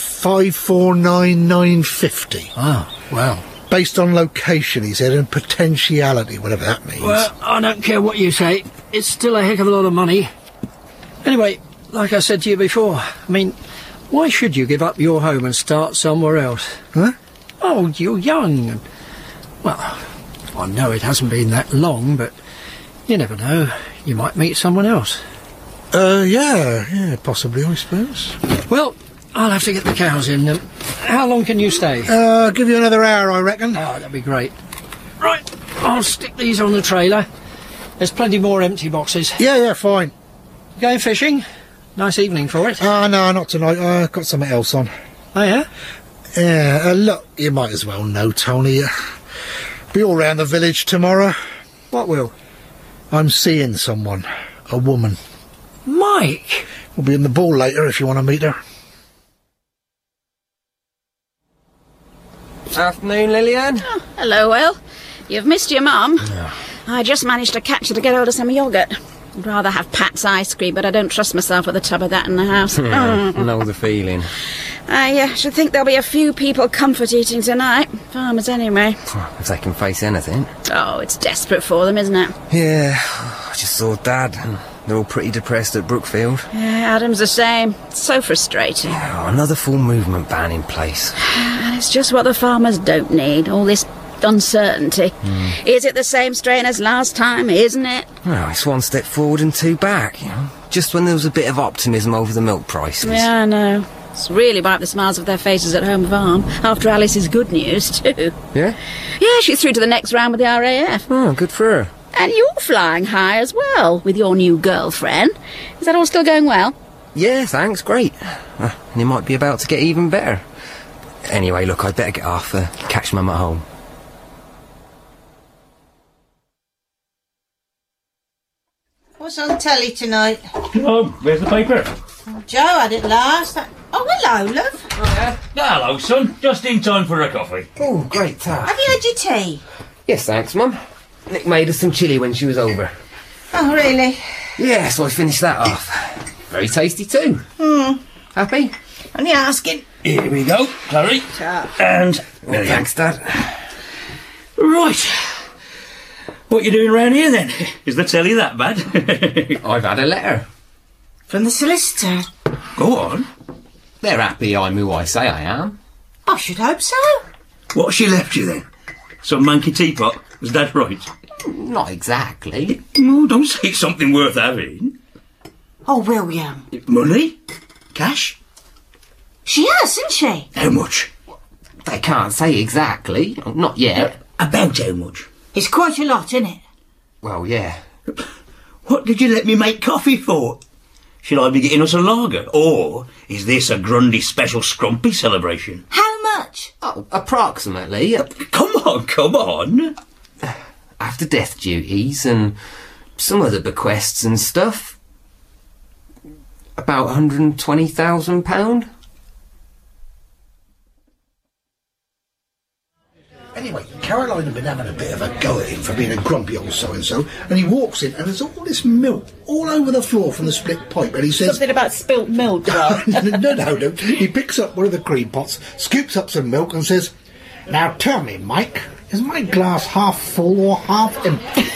549,950. Oh, well. Based on location, he said, and potentiality, whatever that means. Well, I don't care what you say. It's still a heck of a lot of money. Anyway, like I said to you before, I mean, why should you give up your home and start somewhere else? Huh? Oh, you're young. And, well, I know it hasn't been that long, but you never know. You might meet someone else. Yeah, possibly, I suppose. Well, I'll have to get the cows in. How long can you stay? I'll give you another hour, I reckon. Oh, that'd be great. Right, I'll stick these on the trailer. There's plenty more empty boxes. Yeah, fine. Going fishing? Nice evening for it. No, not tonight. I've got something else on. Oh, yeah? Yeah, look, you might as well know, Tony. Be all round the village tomorrow. What will? I'm seeing someone. A woman. Mike! We'll be in the ball later if you want to meet her. Afternoon, Lillian. Oh, hello, Will. You've missed your mum. Yeah. I just managed to catch her to get hold of some yoghurt. I'd rather have Pat's ice cream, but I don't trust myself with a tub of that in the house. Know the feeling. I should think there'll be a few people comfort eating tonight. Farmers, anyway. If they can face anything. Oh, it's desperate for them, isn't it? Yeah, I just saw Dad. They're all pretty depressed at Brookfield. Yeah, Adam's the same. It's so frustrating. Oh, another full movement ban in place. And it's just what the farmers don't need, all this uncertainty. Is it the same strain as last time, isn't it? Well, it's one step forward and two back, you know. Just when there was a bit of optimism over the milk prices. Yeah, I know. It's really wiped the smiles off their faces at home farm, after Alice's good news, too. Yeah? Yeah, she's through to the next round with the RAF. Oh, good for her. And you're flying high as well, with your new girlfriend. Is that all still going well? Yeah, thanks, great. And it might be about to get even better. Anyway, look, I'd better get off, catch Mum at home. What's on telly tonight? Oh, where's the paper? Oh, Joe had it last. Oh, Oh, hello, love. Hello, son. Just in time for a coffee. Oh, great tar. Have you had your tea? Yes, thanks, Mum. Nick made us some chilli when she was over. Oh, really? Yeah, so I finished that off. Very tasty too. Happy? Only asking. Here we go, Clary. And... thanks, Dad. Right. What you doing round here, then? Is the telly that bad? I've had a letter. From the solicitor? Go on. They're happy I'm who I say I am. I should hope so. What she left you, then? Some monkey teapot? Is that right? Not exactly. Oh, don't say it's something worth having. Oh, William. Money? Cash? She has, hasn't she? How much? They can't say exactly. Not yet. About how much? It's quite a lot, isn't it? Well, yeah. What did you let me make coffee for? Should I be getting us a lager? Or is this a Grundy special scrumpy celebration? How much? Oh, approximately. Come on. After death duties and some other bequests and stuff. About £120,000. Anyway, Caroline had been having a bit of a go at him for being a grumpy old so-and-so, and he walks in and there's all this milk all over the floor from the split pipe, and he says... Something about spilt milk, right? No. He picks up one of the cream pots, scoops up some milk and says, "Now tell me, Mike, is my glass half full or half empty?"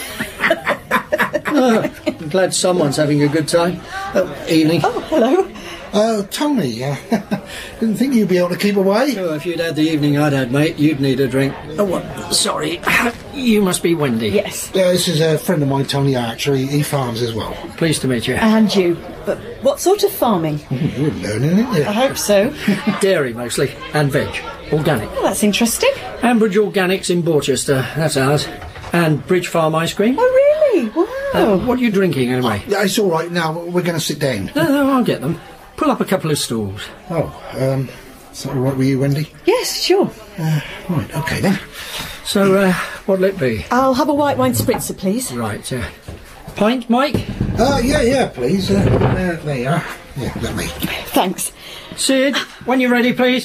I'm glad someone's having a good time. Evening. Oh, hello. Tony, didn't think you'd be able to keep away. Oh, if you'd had the evening I'd had, mate, you'd need a drink. Oh, what? Sorry, you must be Wendy. Yes. This is a friend of mine, Tony Archer. He farms as well. Pleased to meet you. And you. But what sort of farming? You're learning, aren't you? I hope so. Dairy, mostly, and veg. Organic. Well, that's interesting. Ambridge Organics in Borchester, that's ours. And Bridge Farm ice cream. Oh, really? Wow. What are you drinking, anyway? Yeah, it's all right now. We're going to sit down. No, I'll get them. Pull up a couple of stools. Oh, is that all right with you, Wendy? Yes, sure. Right, OK then. So, what'll it be? I'll have a white wine spritzer, please. Right, pint, Mike? Yeah, please. There you are. Yeah, let me. Thanks. Sid, when you're ready, please.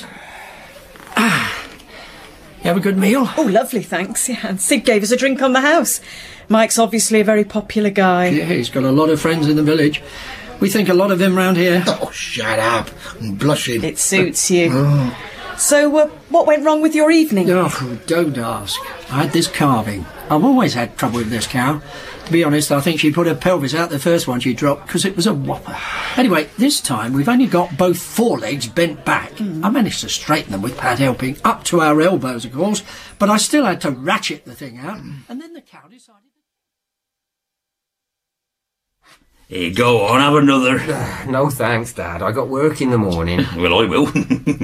You have a good meal? Oh, lovely, thanks. Yeah, and Sid gave us a drink on the house. Mike's obviously a very popular guy. Yeah, he's got a lot of friends in the village. We think a lot of him round here. Oh, shut up. I'm blushing. It suits you. So, what went wrong with your evening? Oh, don't ask. I had this calving. I've always had trouble with this cow. To be honest, I think she put her pelvis out the first one she dropped because it was a whopper. Anyway, this time we've only got both forelegs bent back. I managed to straighten them with Pat helping, up to our elbows, of course, but I still had to ratchet the thing out, and then the cow decided... Here, go on, have another. No thanks, Dad. I got work in the morning. Well, I will.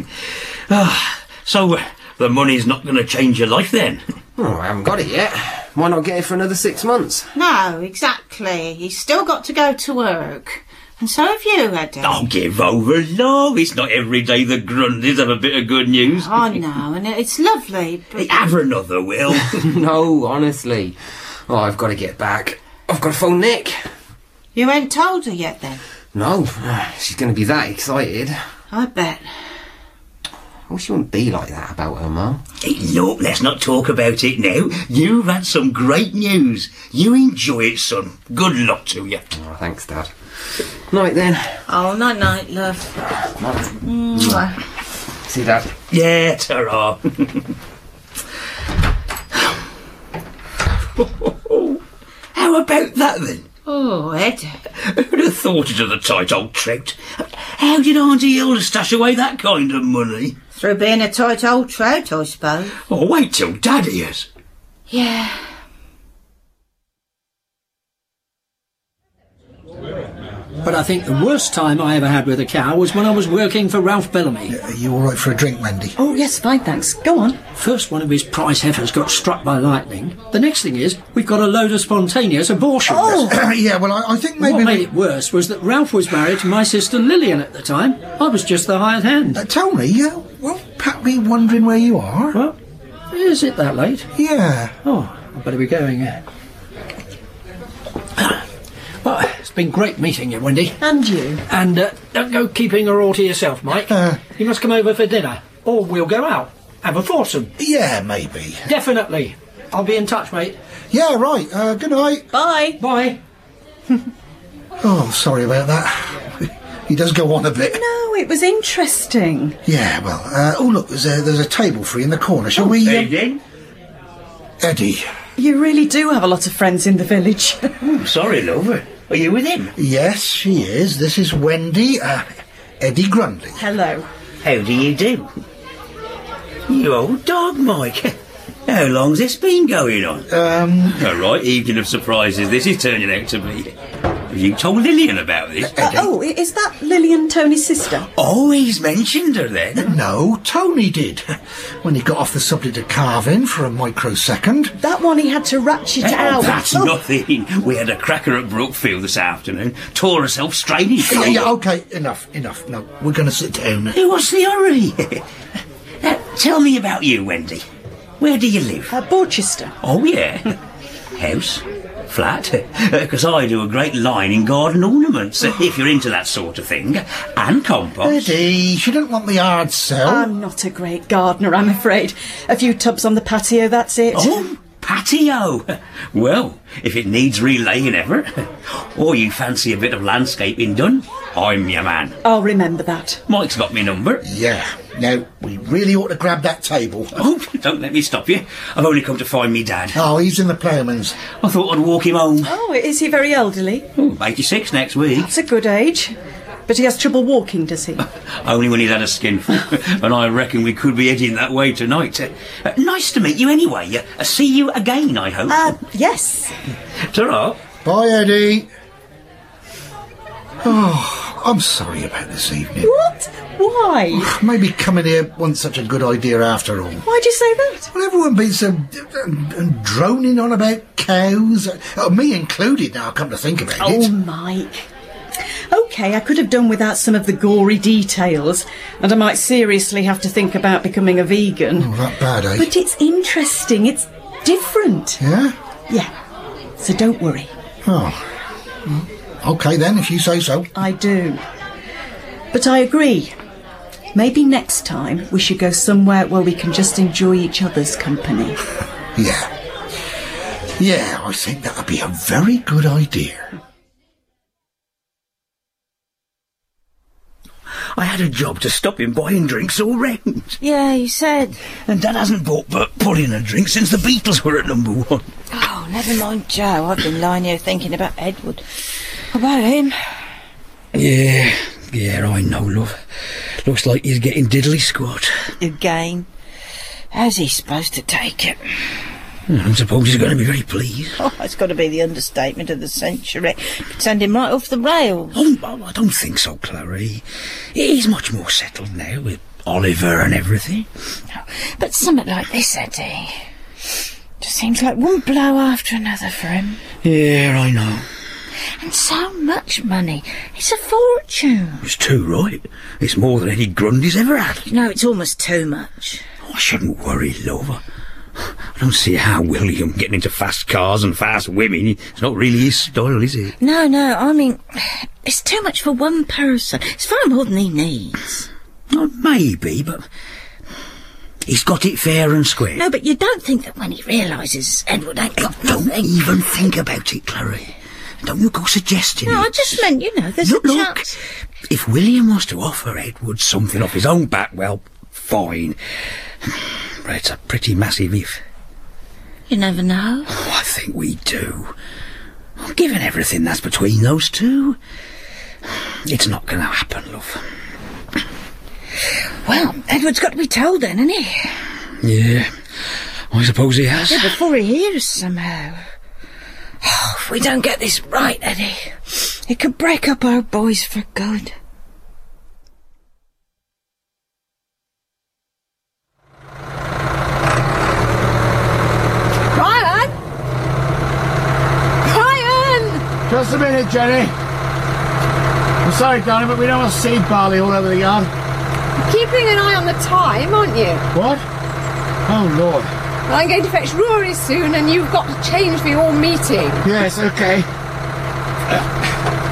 So, the money's not going to change your life, then? Oh, I haven't got it yet. Why not get it for another 6 months? No, exactly. He's still got to go to work. And so have you, Eddie. Oh, give over, love. It's not every day the Grundys have a bit of good news. I know, and it's lovely, but... Have another, Will. No, honestly. Oh, I've got to get back. I've got to phone Nick. You ain't told her yet, then? No, she's going to be that excited. I bet. I wish she wouldn't be like that about her, Mum. Hey, look, let's not talk about it now. You've had some great news. You enjoy it, son. Good luck to you. Oh, thanks, Dad. Night, then. Oh, night-night, love. Night. See, Dad? Yeah, ta-ra. How about that, then? Oh, Ed. Who'd have thought it of the tight old trout? How did Auntie Hilda stash away that kind of money? Through being a tight old trout, I suppose. Oh, wait till Dad hears. Yeah. But I think the worst time I ever had with a cow was when I was working for Ralph Bellamy. Are you all right for a drink, Wendy? Oh, yes, fine, thanks. Go on. First one of his prize heifers got struck by lightning. The next thing is, we've got a load of spontaneous abortions. Oh! Yeah, well, I think maybe... What made it worse was that Ralph was married to my sister Lillian at the time. I was just the hired hand. Tell me, won't Pat be wondering where you are? What? Is it that late? Yeah. Oh, I better be going. Well, it's It's been great meeting you, Wendy. And you. And don't go keeping her all to yourself, Mike. You must come over for dinner, or we'll go out. Have a foursome. Yeah, maybe. Definitely. I'll be in touch, mate. Yeah, right. Good night. Bye. Bye. Oh, sorry about that. He does go on a bit. No, it was interesting. Yeah, well, oh look, there's a table free in the corner. Shall we... Eddie? Eddie. You really do have a lot of friends in the village. Sorry, love. Are you with him? Yes, she is. This is Wendy, Eddie Grundy. Hello. How do you do? You old dog, Mike. How long's this been going on? A right evening of surprises this is turning out to be. Have you told Lillian about this? Oh, is that Lillian Tony's sister? Oh, he's mentioned her then? No, Tony did. When he got off the subject of carving for a microsecond. That one he had to ratchet out. That's nothing. We had a cracker at Brookfield this afternoon. Tore herself straight in. Yeah, OK, enough. No, we're going to sit down. Hey, what's the hurry? Tell me about you, Wendy. Where do you live? Borchester. Oh, yeah. House? Flat? Because I do a great line in garden ornaments, if you're into that sort of thing. And compost. Eddie, she didn't want the hard sell. I'm not a great gardener, I'm afraid. A few tubs on the patio, that's it. Oh, patio? Well, if it needs relaying ever, or you fancy a bit of landscaping done, I'm your man. I'll remember that. Mike's got me number. Yeah. Now, we really ought to grab that table. Oh, don't let me stop you. I've only come to find me dad. Oh, he's in the ploughman's. I thought I'd walk him home. Oh, is he very elderly? 86 next week. That's a good age. But he has trouble walking, does he? Only when he's had a skinful. And I reckon we could be heading that way tonight. Nice to meet you anyway. See you again, I hope. Yes. Ta-ra. Bye, Eddie. Oh, I'm sorry about this evening. What? Why? Maybe coming here wasn't such a good idea after all. Why'd you say that? Well, everyone been so droning on about cows. Me included, now, come to think about it. Oh, Mike. OK, I could have done without some of the gory details, and I might seriously have to think about becoming a vegan. Oh, that bad, eh? But it's interesting, it's different. Yeah? Yeah. So don't worry. Oh. OK then, if you say so. I do. But I agree. Maybe next time we should go somewhere where we can just enjoy each other's company. Yeah. Yeah, I think that would be a very good idea. I had a job to stop him buying drinks all round. Yeah, you said. And Dad hasn't bought but pudding and drink since the Beatles were at number one. Oh, never mind Joe. I've been lying here thinking about Edward. About him. Yeah, I know, love. Looks like he's getting diddly squat. Again. How's he supposed to take it? I suppose he's going to be very pleased. Oh, it's got to be the understatement of the century. Could send him right off the rails. Oh, I don't think so, Clary. He's much more settled now with Oliver and everything. But something like this, Eddie, just seems like one blow after another for him. Yeah, I know. And so much money. It's a fortune. It's too right. It's more than Eddie Grundy's ever had. You know, it's almost too much. Oh, I shouldn't worry, love. I don't see how William getting into fast cars and fast women. It's not really his style, is it? No, I mean, it's too much for one person. It's far more than he needs. Oh, maybe, but he's got it fair and square. No, but you don't think that when he realises Edward ain't got nothing... Don't even think about it, Clary. Don't you go suggesting it. No, I just meant, there's a chance... If William was to offer Edward something off his own back, well, fine. But it's a pretty massive if. You never know. Oh, I think we do. Given everything that's between those two, it's not going to happen, love. Well, Edward's got to be told then, hasn't he? Yeah, I suppose he has. Yeah, before he hears somehow. Oh, if we don't get this right, Eddie, it could break up our boys for good. Just a minute, Jenny. I'm sorry, darling, but we don't want to see barley all over the yard. You're keeping an eye on the time, aren't you? What? Oh, Lord. Well, I'm going to fetch Rory soon, and you've got to change for your meeting. Yes, OK.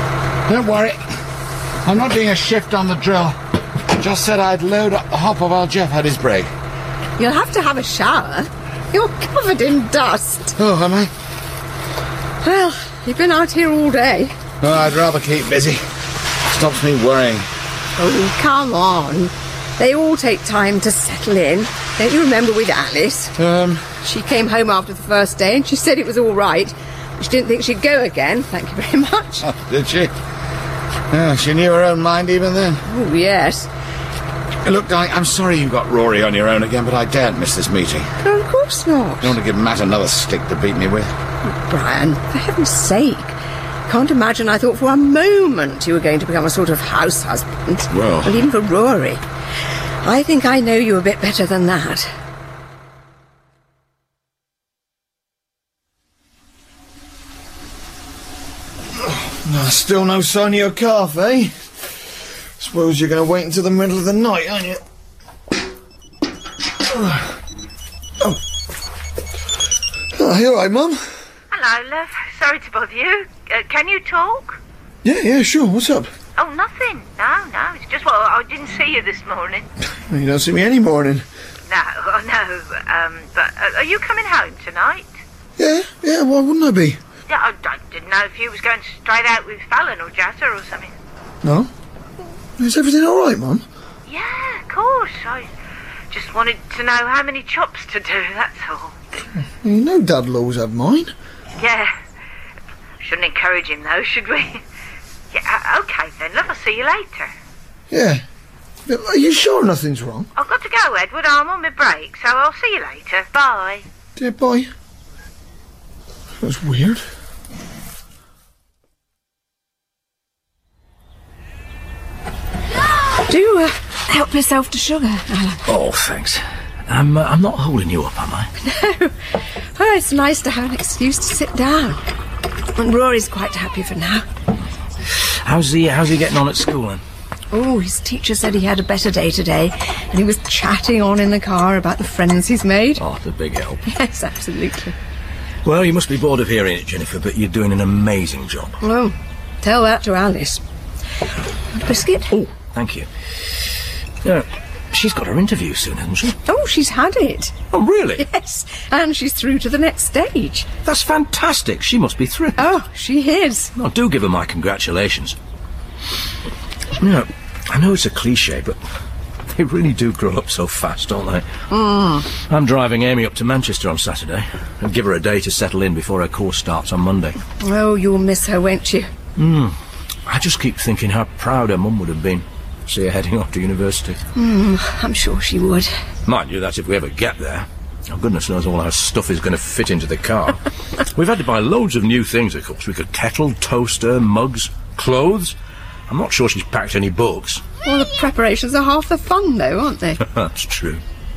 Don't worry. I'm not doing a shift on the drill. Just said I'd load up the hopper while Jeff had his break. You'll have to have a shower. You're covered in dust. Oh, am I? Well, you've been out here all day. Oh, I'd rather keep busy. Stops me worrying. Oh, come on. They all take time to settle in. Don't you remember with Alice? She came home after the first day and she said it was all right. She didn't think she'd go again, thank you very much. Oh, did she? Oh, she knew her own mind even then. Oh, yes. Look, darling, I'm sorry you got Rory on your own again, but I daren't miss this meeting. No, of course not. I don't want to give Matt another stick to beat me with. Oh, Brian, for heaven's sake. Can't imagine I thought for a moment you were going to become a sort of house husband. Well... Well, even for Rory. I think I know you a bit better than that. Still no sign of your calf, eh? Suppose you're going to wait until the middle of the night, aren't you? Oh, you all right, Mum? Hello, love. Sorry to bother you. Can you talk? Yeah, sure. What's up? Oh, nothing. No. It's just, well, I didn't see you this morning. You don't see me any morning. No. But are you coming home tonight? Yeah, why wouldn't I be? Yeah, I didn't know if you was going straight out with Fallon or Jatta or something. No? Is everything all right, Mum? Yeah, of course. I just wanted to know how many chops to do, that's all. You know Dad'll always have mine. Yeah. Shouldn't encourage him, though, should we? Yeah, OK, then, love. I'll see you later. Yeah. Are you sure nothing's wrong? I've got to go, Edward. I'm on my break, so I'll see you later. Bye. Yeah, bye. That's weird. Do help yourself to sugar, Alan. Oh, thanks. I'm not holding you up, am I? No. Oh, it's nice to have an excuse to sit down. And Rory's quite happy for now. How's he getting on at school, then? Oh, his teacher said he had a better day today, and he was chatting on in the car about the friends he's made. Oh, the big help. Yes, absolutely. Well, you must be bored of hearing it, Jennifer, but you're doing an amazing job. Oh, tell that to Alice. Want a biscuit? Oh, thank you. She's got her interview soon, hasn't she? Oh, she's had it. Oh, really? Yes, and she's through to the next stage. That's fantastic. She must be thrilled. Oh, she is. Oh, do give her my congratulations. You know, I know it's a cliche, but they really do grow up so fast, don't they? I'm driving Amy up to Manchester on Saturday and give her a day to settle in before her course starts on Monday. Oh, you'll miss her, won't you? I just keep thinking how proud her mum would have been to see her heading off to university. I'm sure she would. Mind you, that's if we ever get there. Oh, goodness knows all our stuff is going to fit into the car. We've had to buy loads of new things, of course. We could kettle, toaster, mugs, clothes. I'm not sure she's packed any books. Well, the preparations are half the fun, though, aren't they? That's true.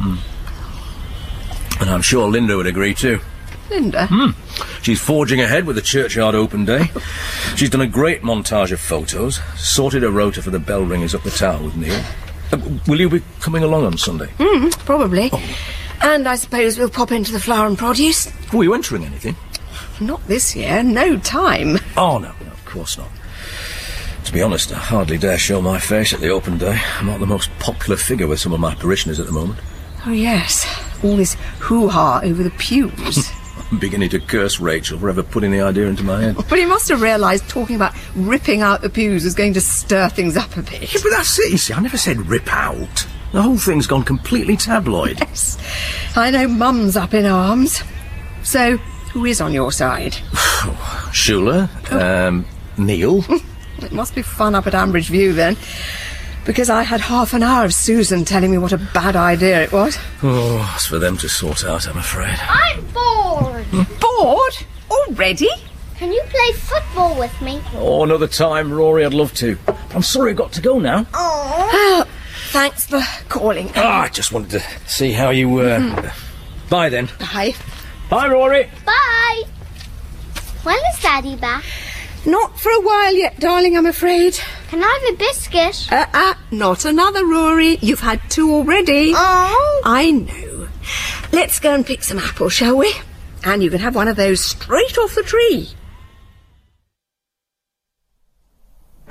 And I'm sure Linda would agree, too. Linda? She's forging ahead with the churchyard open day. She's done a great montage of photos, sorted a rota for the bell ringers up the tower with Neil. Will you be coming along on Sunday? Probably. Oh. And I suppose we'll pop into the flower and produce. Were you entering anything? Not this year. No time. Oh, no, of course not. To be honest, I hardly dare show my face at the open day. I'm not the most popular figure with some of my parishioners at the moment. Oh, yes. All this hoo-ha over the pews. I'm beginning to curse Rachel for ever putting the idea into my head. But he must have realised talking about ripping out the pews was going to stir things up a bit. Yeah, but that's it, you see. I never said rip out. The whole thing's gone completely tabloid. Yes. I know Mum's up in arms. So, who is on your side? Shula, Neil. It must be fun up at Ambridge View, then. Because I had half an hour of Susan telling me what a bad idea it was. Oh, it's for them to sort out, I'm afraid. I'm bored. Bored? Already? Can you play football with me? Oh, another time, Rory, I'd love to. I'm sorry I've got to go now. Oh, thanks for calling. I just wanted to see how you were. Bye, then. Bye. Bye, Rory. Bye. When is Daddy back? Not for a while yet, darling, I'm afraid. Can I have a biscuit? Not another, Rory. You've had 2 already. Oh. I know. Let's go and pick some apples, shall we? And you can have one of those straight off the tree.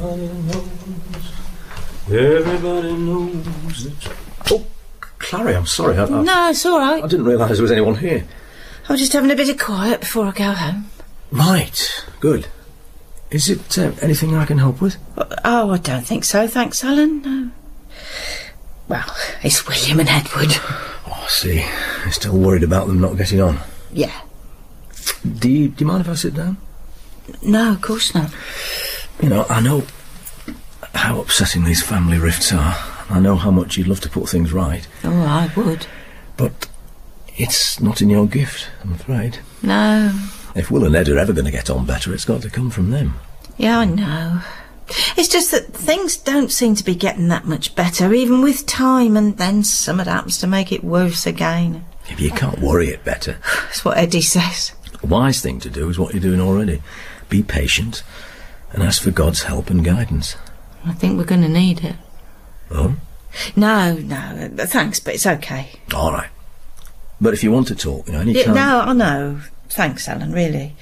Everybody knows it. Oh, Clary, I'm sorry. No, it's all right. I didn't realise there was anyone here. I was just having a bit of quiet before I go home. Right, good. Is it anything I can help with? Oh, I don't think so, thanks, Alan. No. Well, it's William and Edward. Oh, I see. You're still worried about them not getting on? Yeah. Do you mind if I sit down? No, of course not. You know, I know how upsetting these family rifts are. I know how much you'd love to put things right. Oh, I would. But it's not in your gift, I'm afraid. No. If Will and Ed are ever going to get on better, it's got to come from them. Yeah, I know. It's just that things don't seem to be getting that much better, even with time, and then something happens to make it worse again. If you can't worry it better. That's what Eddie says. The wise thing to do is what you're doing already. Be patient and ask for God's help and guidance. I think we're going to need it. Oh? No, thanks, but it's okay. All right. But if you want to talk, you know, any time... No, I know. Thanks, Alan, really.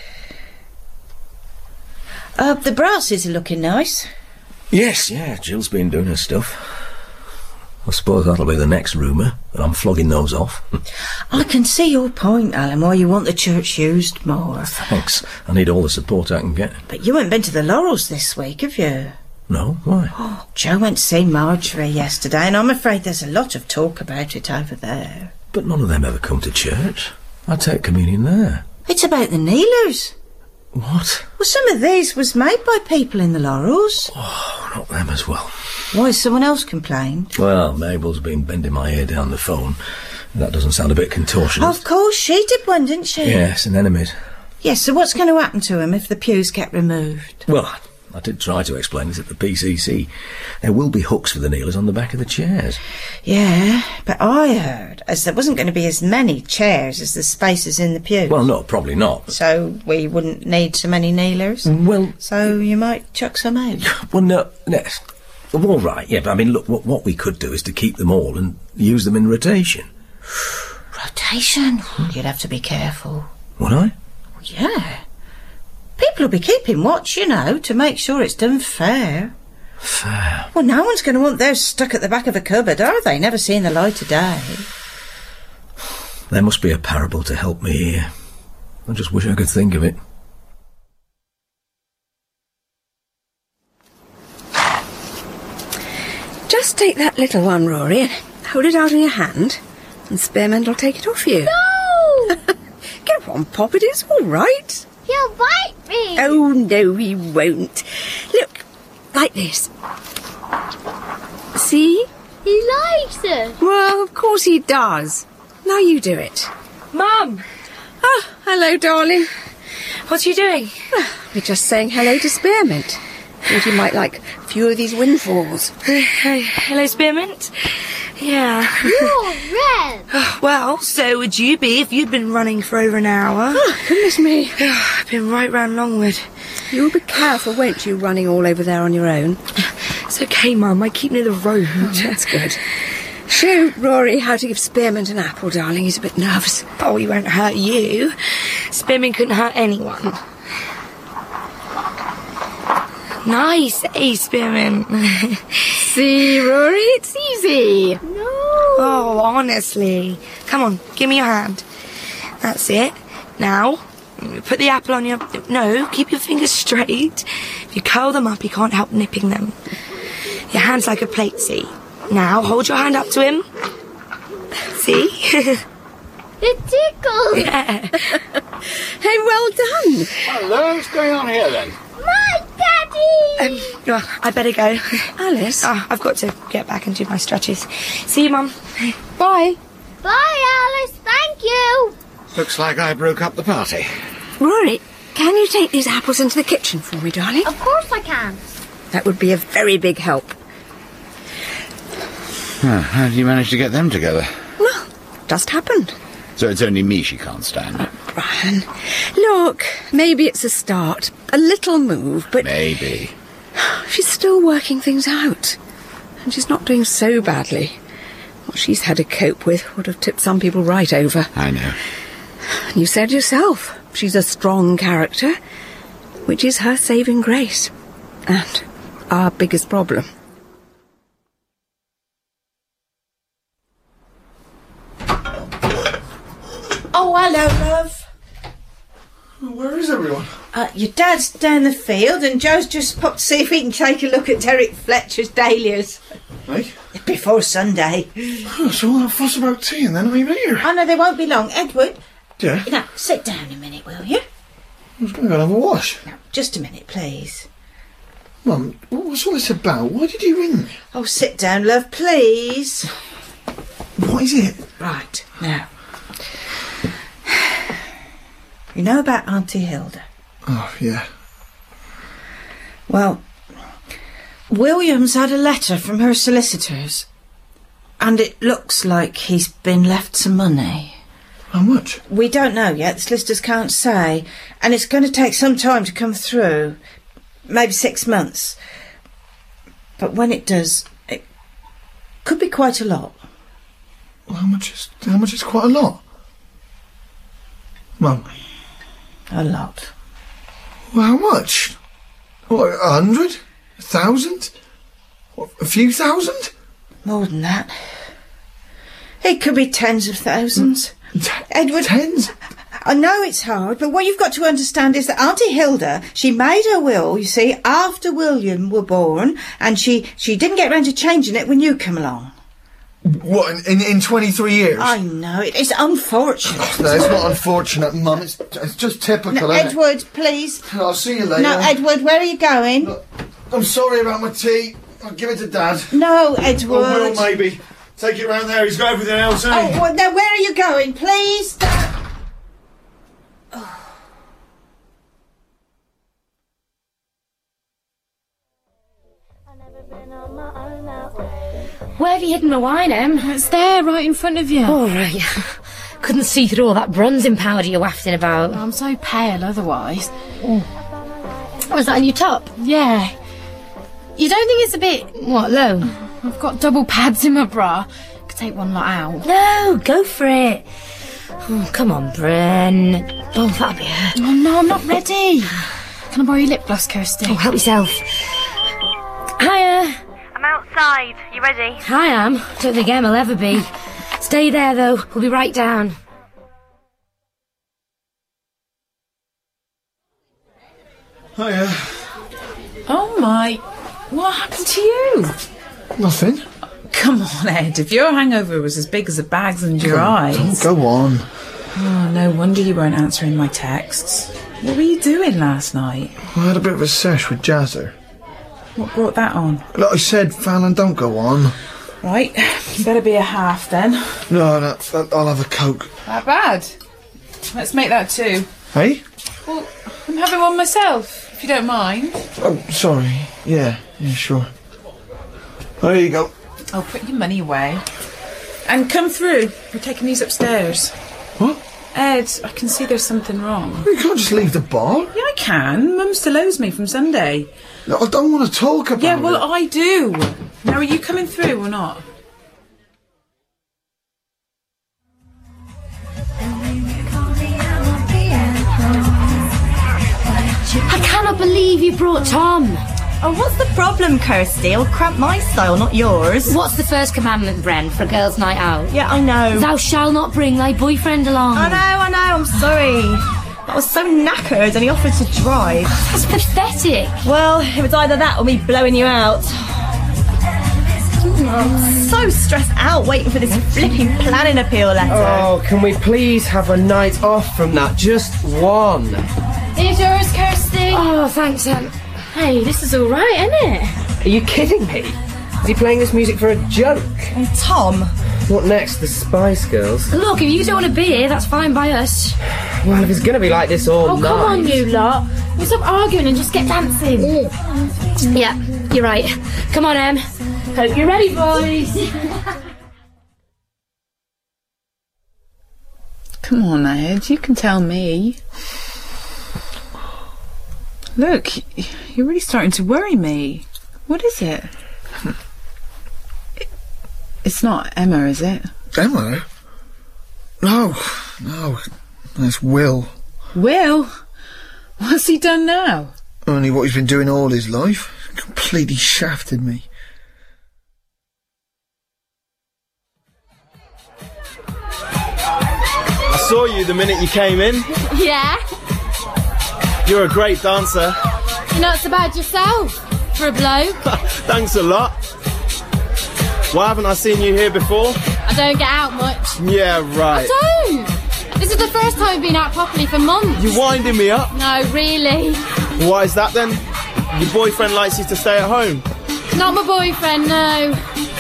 The brasses are looking nice. Yes, yeah, Jill's been doing her stuff. I suppose that'll be the next rumour, that I'm flogging those off. I can see your point, Alan, why you want the church used more. Thanks. I need all the support I can get. But you haven't been to the Laurels this week, have you? No, why? Oh, Joe went to see Marjorie yesterday, and I'm afraid there's a lot of talk about it over there. But none of them ever come to church. I take communion there. It's about the kneelers. What? Well, some of these was made by people in the Laurels. Oh, not them as well. Why, has someone else complained? Well, Mabel's been bending my ear down the phone. That doesn't sound a bit contortionist. Of course, she did one, didn't she? Yes, an enemy. Yes, so what's going to happen to him if the pews get removed? Well, I did try to explain this at the PCC. There will be hooks for the kneelers on the back of the chairs. Yeah, but I heard as there wasn't going to be as many chairs as the spaces in the pews. Well, no, probably not. So we wouldn't need so many kneelers? Well... So you might chuck some out? Well, no... All right, yeah, but I mean, look, what we could do is to keep them all and use them in rotation. Rotation? You'd have to be careful. Would I? Yeah. People will be keeping watch, you know, to make sure it's done fair. Fair? Well, no one's going to want theirs stuck at the back of a cupboard, are they? Never seen the light of day. There must be a parable to help me here. I just wish I could think of it. Just take that little one, Rory, and hold it out in your hand, and Spearmint will take it off you. No! Go on, Pop, it is all right. He'll bite me. Oh, no, he won't. Look, like this. See? He likes it. Well, of course he does. Now you do it. Mum! Oh, hello, darling. What are you doing? We're just saying hello to Spearmint. Thought you might like a few of these windfalls. Hello, Spearmint. Yeah. You're red. Well, so would you be if you'd been running for over an hour. Oh, goodness me. I've been right round Longwood. You'll be careful, won't you, running all over there on your own? It's okay, Mum. I keep near the road. That's good. Show Rory how to give Spearmint an apple, darling. He's a bit nervous. Oh, he won't hurt you. Spearmint couldn't hurt anyone. Nice, Spearmint. See, Rory, it's easy. No. Oh, honestly. Come on, give me your hand. That's it. Now, put the apple on your... No, keep your fingers straight. If you curl them up, you can't help nipping them. Your hand's like a plate, see? Now, hold your hand up to him. See? It tickles. Yeah. Hey, well done. Hello, what's going on here then? My daddy! Well, I better go. Alice? I've got to get back and do my stretches. See you, Mum. Bye. Bye, Alice. Thank you. Looks like I broke up the party. Rory, can you take these apples into the kitchen for me, darling? Of course I can. That would be a very big help. How did you manage to get them together? Well, just happened. So it's only me she can't stand. Brian, look, maybe it's a start. A little move, but... Maybe. She's still working things out. And she's not doing so badly. What she's had to cope with would have tipped some people right over. I know. And you said yourself, she's a strong character, which is her saving grace. And our biggest problem. Oh, hello, love. Where is everyone? Your dad's down the field, and Joe's just popped to see if he can take a look at Derek Fletcher's dahlias. Hey? Before Sunday. Oh, so all that fuss about tea and they're not even here. Oh, no, they won't be long. Edward? Yeah? Now, sit down a minute, will you? I was going to go and have a wash. Now, just a minute, please. Mum, what's all this about? Why did you ring me? Oh, sit down, love, please. What is it? Right, now. You know about Auntie Hilda? Oh, yeah. Well, William's had a letter from her solicitors, and it looks like he's been left some money. How much? We don't know yet. The solicitors can't say, and it's going to take some time to come through. Maybe 6 months. But when it does, it could be quite a lot. Well, how much is quite a lot? Mum. A lot. Well, how much? What, 100? 1,000? What, a few thousand? More than that. It could be tens of thousands. Edward... Tens? I know it's hard, but what you've got to understand is that Auntie Hilda, she made her will, you see, after William were born, and she didn't get round to changing it when you came along. What, in 23 years? I know, it's unfortunate. No, it's not unfortunate, Mum. It's just typical, No, isn't Edward, please. I'll see you later. No, Edward, where are you going? Look, I'm sorry about my tea. I'll give it to Dad. No, Edward. Or Will, maybe. Take it round there. He's got everything else, Oh, well, now, where are you going, please? Where have you hidden my wine, Em? It's there, right in front of you. All right. Couldn't see through all that bronzing powder you're wafting about. I'm so pale otherwise. Was that on your top? Yeah. You don't think it's a bit... What, low? I've got double pads in my bra. Could take one lot out. No, go for it. Oh, come on, Bren. Oh, that'll be it. Oh, no, I'm not ready. Can I borrow your lip gloss, Kirsty? Oh, help yourself. Hiya. I'm outside. You ready? I am. Don't think Em will ever be. Stay there, though. We'll be right down. Hiya. Oh, my. What happened to you? Nothing. Come on, Ed. If your hangover was as big as the bags under your eyes... Don't go on. Oh, no wonder you weren't answering my texts. What were you doing last night? I had a bit of a sesh with Jazzer. What brought that on? Like I said, Fallon, don't go on. Right, better be a half then. No, I'll have a Coke. That bad? Let's make that 2. Hey? Well, I'm having one myself, if you don't mind. Oh, sorry. Yeah, sure. There you go. Oh, put your money away. And come through. We're taking these upstairs. What? Ed, I can see there's something wrong. You can't just leave the bar. Yeah, I can. Mum still owes me from Sunday. No, I don't want to talk about it. Yeah, well, I do. Now, are you coming through or not? I cannot believe you brought Tom. Oh, what's the problem, Kirsty? I'll cramp my style, not yours. What's the first commandment, Bren, for a girls' night out? Yeah, I know. Thou shalt not bring thy boyfriend along. I know, I'm sorry. I was so knackered and he offered to drive. That's pathetic. Well, it was either that or me blowing you out. I'm so stressed out waiting for this flipping planning appeal letter. Oh, can we please have a night off from that? Just one. Here's yours, Kirsty. Oh, thanks, Em. Hey, this is all right, isn't it? Are you kidding me? Is he playing this music for a joke? And Tom? What next? The Spice Girls? Look, if you don't want to be here, that's fine by us. Well, if it's going to be like this all night... Oh, come on, you lot. We'll stop arguing and just get dancing. Yeah, you're right. Come on, Em. Hope you're ready, boys. Come on, Ed. You can tell me. Look, you're really starting to worry me. What is it? It's not Emma, is it? Emma? No. It's Will. Will? What's he done now? Only what he's been doing all his life. completely shafted me. I saw you the minute you came in. Yeah? You're a great dancer. You're not so bad yourself, for a bloke. Thanks a lot. Why haven't I seen you here before? I don't get out much. Yeah, right. I don't! This is the first time I've been out properly for months. You're winding me up. No, really. Why is that then? Your boyfriend likes you to stay at home. Not my boyfriend, no.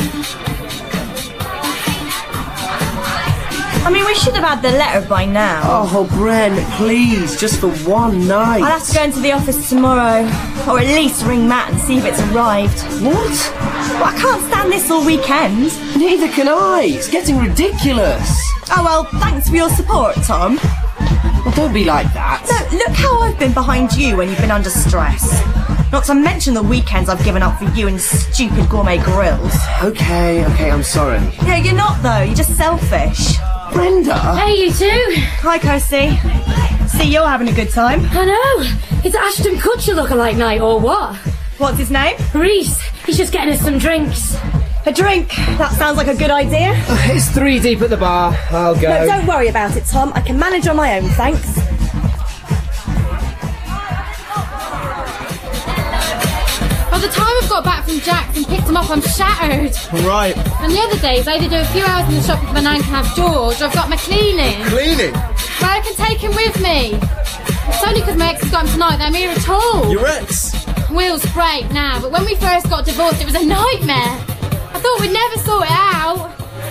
I mean, we should have had the letter by now. Oh, Bren, please, just for one night. I'll have to go into the office tomorrow. Or at least ring Matt and see if it's arrived. What? Well, I can't stand this all weekend. Neither can I. It's getting ridiculous. Oh, well, thanks for your support, Tom. Well, don't be like that. No, look how I've been behind you when you've been under stress. Not to mention the weekends I've given up for you and stupid gourmet grills. Okay, I'm sorry. Yeah, you're not, though. You're just selfish. Brenda! Hey, you two! Hi, Kirsty. See, you're having a good time. I know! It's Ashton Kutcher lookalike night, or what? What's his name? Reese. He's just getting us some drinks. A drink? That sounds like a good idea. It's 3 deep at the bar. I'll go. No, don't worry about it, Tom. I can manage on my own, thanks. By the time I've got back from Jack's and picked him up, I'm shattered. Right. And the other days, I either do a few hours in the shop if my nan can have George, or I've got my cleaning. Cleaning? Where I can take him with me. It's only because my ex has got him tonight that I'm here at all. Your ex? Wheels break now, but when we first got divorced, it was a nightmare. I thought we'd never sort it out.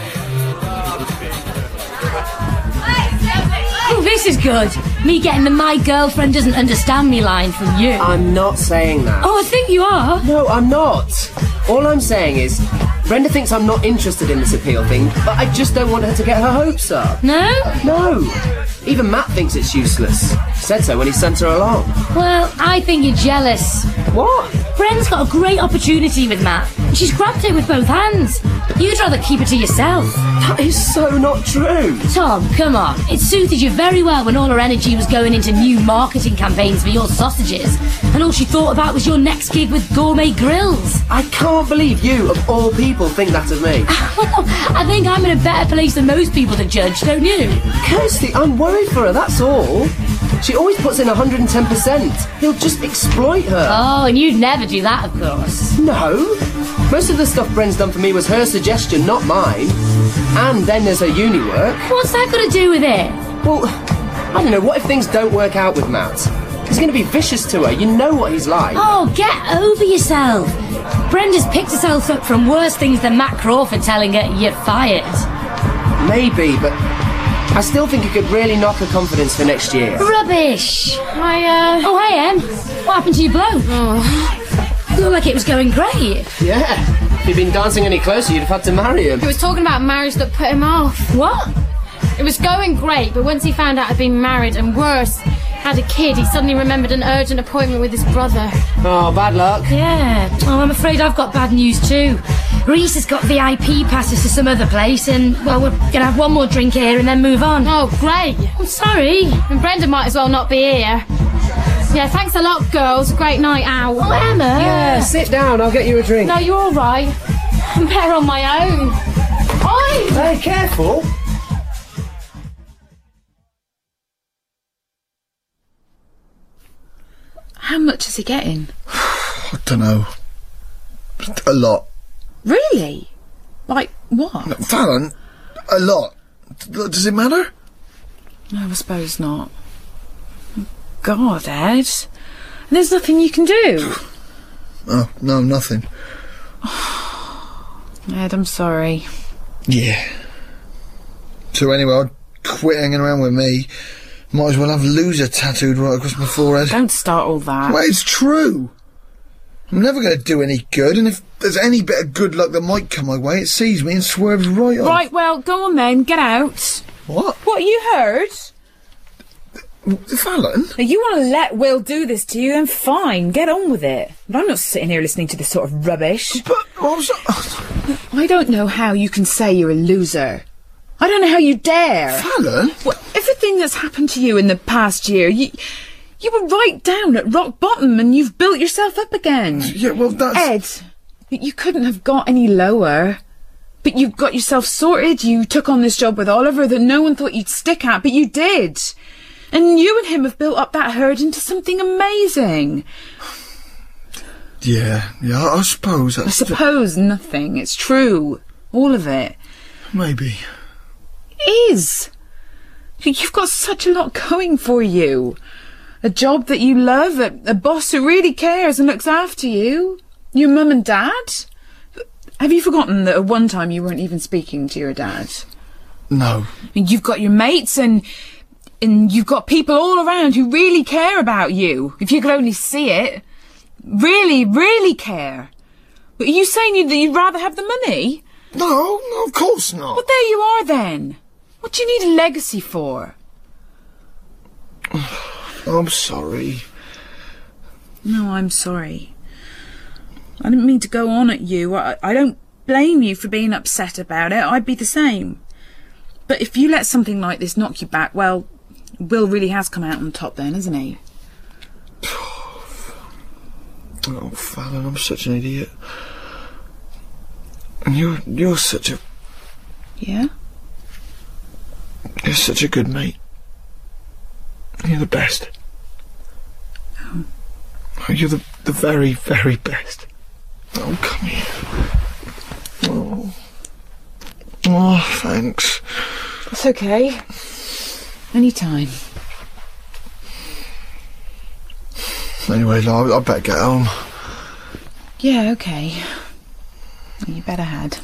Oh, this is good. Me getting the "my girlfriend doesn't understand me" line from you. I'm not saying that. Oh, I think you are. No, I'm not. All I'm saying is, Brenda thinks I'm not interested in this appeal thing, but I just don't want her to get her hopes up. No? No. Even Matt thinks it's useless. Said so when he sent her along. Well, I think you're jealous. What? Bren's got a great opportunity with Matt, and she's grabbed it with both hands. You'd rather keep it to yourself. That is so not true. Tom, come on. It suited you very well when all her energy was going into new marketing campaigns for your sausages, and all she thought about was your next gig with Gourmet Grills. I can't believe you, of all people, think that of me. I think I'm in a better place than most people to judge, don't you? Kirsty, I'm worried for her, that's all. She always puts in 110%. He'll just exploit her. Oh, and you'd never do that, of course. No. Most of the stuff Bren's done for me was her suggestion, not mine. And then there's her uni work. What's that got to do with it? Well, I don't know, what if things don't work out with Matt? He's going to be vicious to her, you know what he's like. Oh, get over yourself. Brenda's picked herself up from worse things than Matt Crawford telling her you're fired. Maybe, but I still think it could really knock her confidence for next year. Rubbish. Oh, hey, Em. What happened to your blow? Oh. Looked like it was going great. Yeah. If you'd been dancing any closer, you'd have had to marry him. He was talking about marriage that put him off. What? It was going great, but once he found out I'd been married, and worse, had a kid, he suddenly remembered an urgent appointment with his brother. Oh, bad luck. Yeah. Oh, I'm afraid I've got bad news too. Reese has got VIP passes to some other place, and, well, we're going to have one more drink here and then move on. Oh, great. I'm sorry. And Brenda might as well not be here. Yeah, thanks a lot, girls. Great night out. Oh, Emma. Yeah, sit down. I'll get you a drink. No, you're all right. I'm better on my own. Oi! Hey, careful. How much is he getting? I don't know. A lot. Really? Like what? No, Fallon, a lot. Does it matter? No, I suppose not. God, Ed. There's nothing you can do. Oh, no, nothing. Ed, I'm sorry. Yeah. So anyway, I'd quit hanging around with me. Might as well have loser tattooed right across my forehead. Don't start all that. Well, it's true. I'm never going to do any good, and if there's any bit of good luck that might come my way, it sees me and swerves right off. Right, well, go on then, get out. What? What, you heard? Fallon? Now, you want to let Will do this to you, then fine, get on with it. But I'm not sitting here listening to this sort of rubbish. But I don't know how you can say you're a loser. I don't know how you dare. Fallon? Well, everything that's happened to you in the past year, you You were right down at rock bottom and you've built yourself up again. Yeah, well, that's... Ed, you couldn't have got any lower. But you've got yourself sorted. You took on this job with Oliver that no one thought you'd stick at, but you did. And you and him have built up that herd into something amazing. Yeah, I suppose that's... I suppose nothing. It's true. All of it. Maybe. It is. You've got such a lot going for you. A job that you love, a boss who really cares and looks after you. Your mum and dad. Have you forgotten that at one time you weren't even speaking to your dad? No. You've got your mates and you've got people all around who really care about you. If you could only see it. Really, really care. But are you saying that you'd rather have the money? No, of course not. Well, there you are then. What do you need a legacy for? I'm sorry. No, I'm sorry. I didn't mean to go on at you. I don't blame you for being upset about it. I'd be the same. But if you let something like this knock you back, well, Will really has come out on top then, hasn't he? Oh, Fallon, I'm such an idiot. And you're such a... Yeah? You're such a good mate. You're the best. Oh. You're the very, very best. Oh, come here. Oh, thanks. It's okay. Anytime. Anyway, I better get home. Yeah, okay. You better had.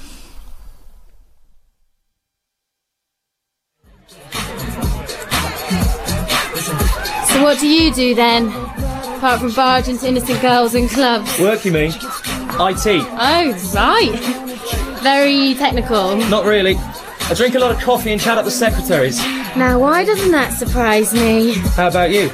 So what do you do then? Apart from barge into innocent girls and clubs? Work, you mean? IT. Oh, right. Very technical. Not really. I drink a lot of coffee and chat up the secretaries. Now, why doesn't that surprise me? How about you?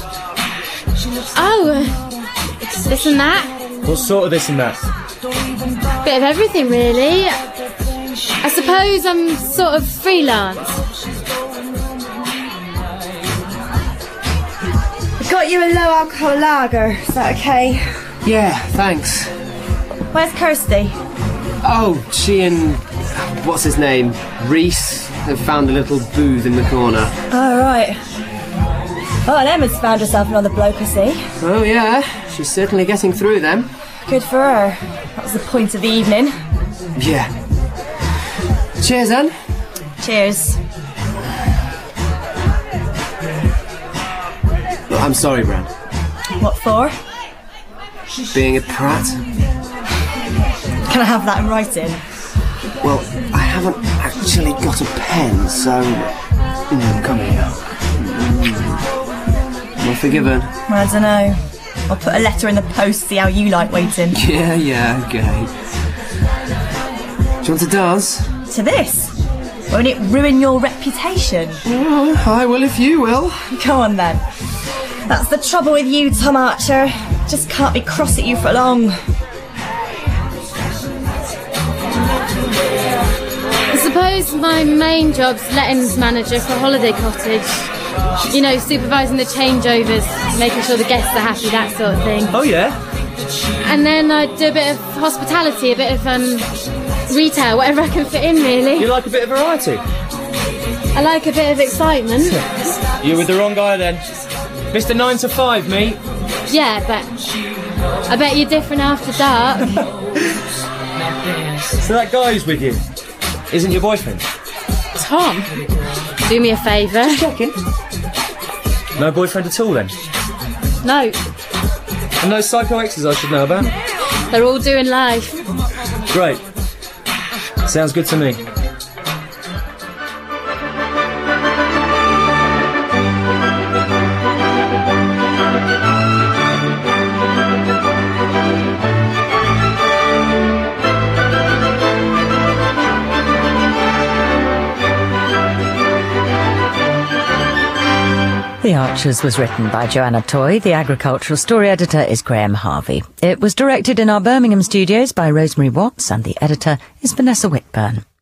Oh, this and that. What sort of this and that? Bit of everything, really. I suppose I'm sort of freelance. I got you a low alcohol lager. Is that okay? Yeah, thanks. Where's Kirsty? Oh, she and... what's his name? Reese have found a little booth in the corner. Oh, right. Oh, and Emma's found herself another bloke, I see. Oh, yeah. She's certainly getting through them. Good for her. That was the point of the evening. Yeah. Cheers, then. Cheers. Well, I'm sorry, Bran. What for? Being a prat. Can I have that in writing? Well, I haven't actually got a pen, so... come here. Am I forgiven? I don't know. I'll put a letter in the post, see how you like waiting. Yeah, okay. Do you want to dance? To this? Won't it ruin your reputation? Oh, I will if you will. Go on then. That's the trouble with you, Tom Archer. Just can't be cross at you for long. I suppose my main job's lettings manager for a holiday cottage. You know, supervising the changeovers, making sure the guests are happy, that sort of thing. Oh, yeah? And then I do a bit of hospitality, a bit of retail, whatever I can fit in, really. You like a bit of variety? I like a bit of excitement. You're with the wrong guy, then. Mr. 9 to 5, mate. Yeah, but I bet you're different after dark. So that guy who's with you isn't your boyfriend? Tom, do me a favour. Just checking. No boyfriend at all, then? No. And no psycho exes I should know about? They're all doing life. Great. Sounds good to me. The Archers was written by Joanna Toy. The agricultural story editor is Graham Harvey. It was directed in our Birmingham studios by Rosemary Watts, and the editor is Vanessa Whitburn.